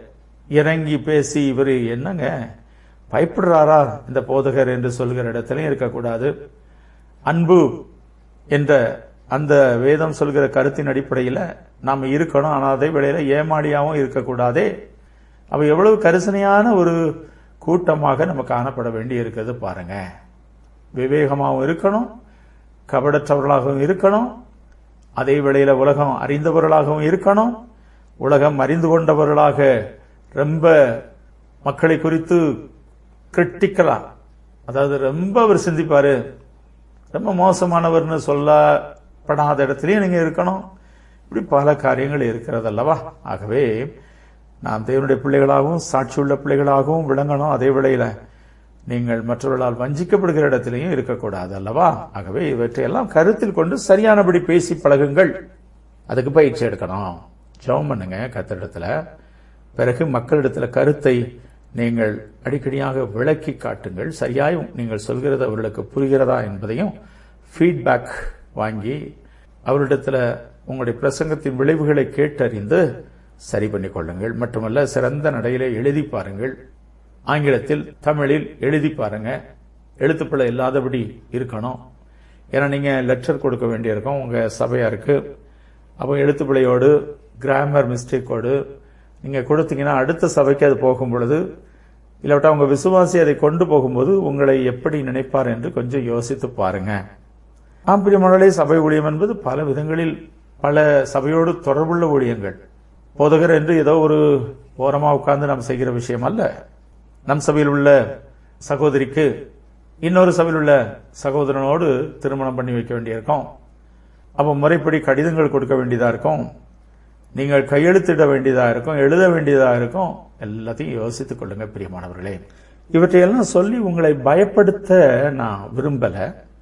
இறங்கி பேசி இவர் என்னங்க பயப்படுறாரா இந்த போதகர் என்று சொல்கிற இடத்திலையும் இருக்கக்கூடாது. அன்பு என்ற அந்த வேதம் சொல்கிற கருத்தின் அடிப்படையில் நாம் இருக்கணும். ஆனால் அதே வேளையில ஏமாடியாவும் இருக்கக்கூடாதே. அவ எவ்வளவு கரிசனையான ஒரு கூட்டமாக நம்ம காணப்பட வேண்டி இருக்கிறது பாருங்க. விவேகமாகவும் இருக்கணும், கபடற்றவர்களாகவும் இருக்கணும், அதே வேளையில உலகம் அறிந்தவர்களாகவும் இருக்கணும், உலகம் அறிந்து கொண்டவர்களாக ரொம்ப மக்களை குறித்து கிரிட்டிக்கலா, அதாவது ரொம்ப அவர் சிந்திப்பாரு, ரொம்ப மோசமானவர்னு சொல்லப்படாத இடத்துலயும் நீங்க இருக்கணும். இப்படி பல காரியங்கள் இருக்கிறது அல்லவா? ஆகவே நாம் தேவனுடைய பிள்ளைகளாகவும் சாட்சியுள்ள பிள்ளைகளாகவும் விளங்கணும். அதே வேளையில நீங்கள் மற்றவர்களால் வஞ்சிக்கப்படுகிற இடத்திலையும் இருக்கக்கூடாது அல்லவா? ஆகவே இவற்றையெல்லாம் கருத்தில் கொண்டு சரியானபடி பேசி பழகுங்கள். அதுக்கு பயிற்சி எடுக்கணும். ஜெபம் பண்ணுங்க கர்த்தரிடத்துல. பிறகு மக்களிடத்துல கருத்தை நீங்கள் அடிக்கடியாக விளக்கி காட்டுங்கள். சரியாய் நீங்கள் சொல்கிறது அவர்களுக்கு புரிகிறதா என்பதையும் ஃபீட்பேக் வாங்கி அவரிடத்துல உங்களுடைய பிரசங்கத்தின் விளைவுகளை கேட்டறிந்து சரி பண்ணிக் கொள்ளுங்கள். மட்டுமல்ல, சிறந்த நடையிலே எழுதி பாருங்கள். ஆங்கிலத்தில் தமிழில் எழுதி பாருங்க. எழுத்துப்பிழை இல்லாதபடி இருக்கணும். ஏன்னா நீங்க லெக்சர் கொடுக்க வேண்டியிருக்கும் உங்க சபையாருக்கு. அப்போ எழுத்துப்பிழையோடு கிராமர் மிஸ்டேக்கோடு நீங்க கொடுத்தீங்கன்னா அடுத்த சபைக்கு அது போகும் பொழுது, இல்லாவிட்டா உங்க விசுவாசி அதை கொண்டு போகும்போது உங்களை எப்படி நினைப்பார் என்று கொஞ்சம் யோசித்து பாருங்க. ஆம் பிரியமானவர்களே, சபை ஊழியம் என்பது பல விதங்களில் பல சபையோடு தொடர்புள்ள ஊழியங்கள். போதகர் என்று ஏதோ ஒரு ஓரமா உட்கார்ந்து நாம் செய்கிற விஷயம் அல்ல. நம் சபையில் உள்ள சகோதரிக்கு இன்னொரு சபையில் உள்ள சகோதரனோடு திருமணம் பண்ணி வைக்க வேண்டியிருக்கும். அப்போ முறைப்படி கடிதங்கள் கொடுக்க வேண்டியதா இருக்கும், நீங்கள் கையெழுத்திட வேண்டியதா இருக்கும், எழுத வேண்டியதா இருக்கும். எல்லாத்தையும் யோசித்துக் கொள்ளுங்க பிரியமானவர்களே. இவற்றையெல்லாம் சொல்லி உங்களை பயப்படுத்த நான் விரும்பல.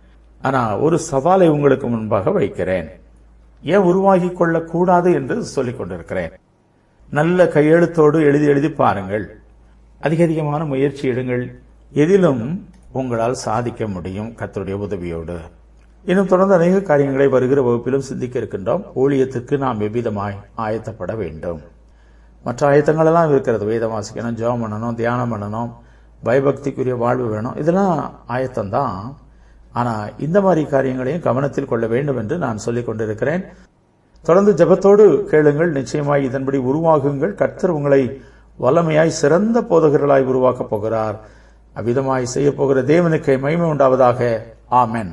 ஆனா ஒரு சவாலை உங்களுக்கு முன்பாக வைக்கிறேன். ஏன் உருவாகி கொள்ளக்கூடாது என்று சொல்லிக் கொண்டிருக்கிறேன். நல்ல கையெழுத்தோடு எழுதி எழுதி பாருங்கள். அதிக அதிகமான முயற்சி எடுங்கள். எதிலும் உங்களால் சாதிக்க முடியும் கர்த்தருடைய உதவியோடு. இன்னும் தொடர்ந்து அநேக காரியங்களை வருகிற வகுப்பிலும் சிந்திக்க இருக்கின்றோம். ஊழியத்துக்கு நாம் எவ்விதமாய் ஆயத்தப்பட வேண்டும். மற்ற ஆயத்தங்கள் எல்லாம் இருக்கிறது. வேதம் வாசிக்கணும், ஜெபம் பண்ணணும், தியானம் பண்ணணும், பயபக்திக்குரிய வாழ்வு வேணும். இதெல்லாம் ஆயத்தம்தான். ஆனா இந்த மாதிரி காரியங்களையும் கவனத்தில் கொள்ள வேண்டும் என்று நான் சொல்லிக் கொண்டிருக்கிறேன். தொடர்ந்து ஜெபத்தோடு கேளுங்கள். நிச்சயமாய் இதன்படி உருவாகுங்கள். கர்த்தர் உங்களை வல்லமையாய் சிறந்த போதகர்களாய் உருவாக்கப் போகிறார். அவ்விதமாய் செய்ய போகிற தேவனுக்கு மகிமை உண்டாவதாக. ஆமென்.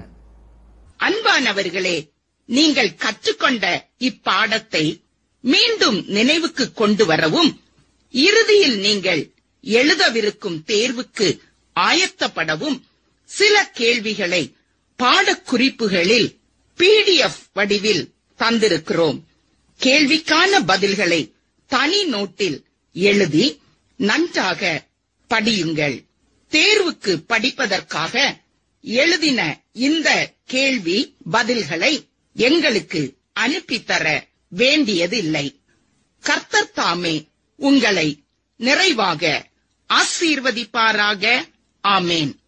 அன்பானவர்களே, நீங்கள் கற்றுக்கொண்ட இப்பாடத்தை மீண்டும் நினைவுக்கு கொண்டு வரவும், இறுதியில் நீங்கள் எழுதவிருக்கும் தேர்வுக்கு ஆயத்தப்படவும் சில கேள்விகளை பாடக்குறிப்புகளில் பிடிஎஃப் வடிவில் தந்திருக்கிறோம். கேள்விக்கான பதில்களை தனி நோட்டில் எழுதி நன்றாக படியுங்கள். தேர்வுக்கு படிப்பதற்காக எழுதின இந்த கேள்வி பதில்களை எங்களுக்கு அனுப்பித்தர வேண்டியதில்லை. கர்த்தர் தாமே உங்களை நிறைவாக ஆசீர்வதிப்பாராக. ஆமேன்.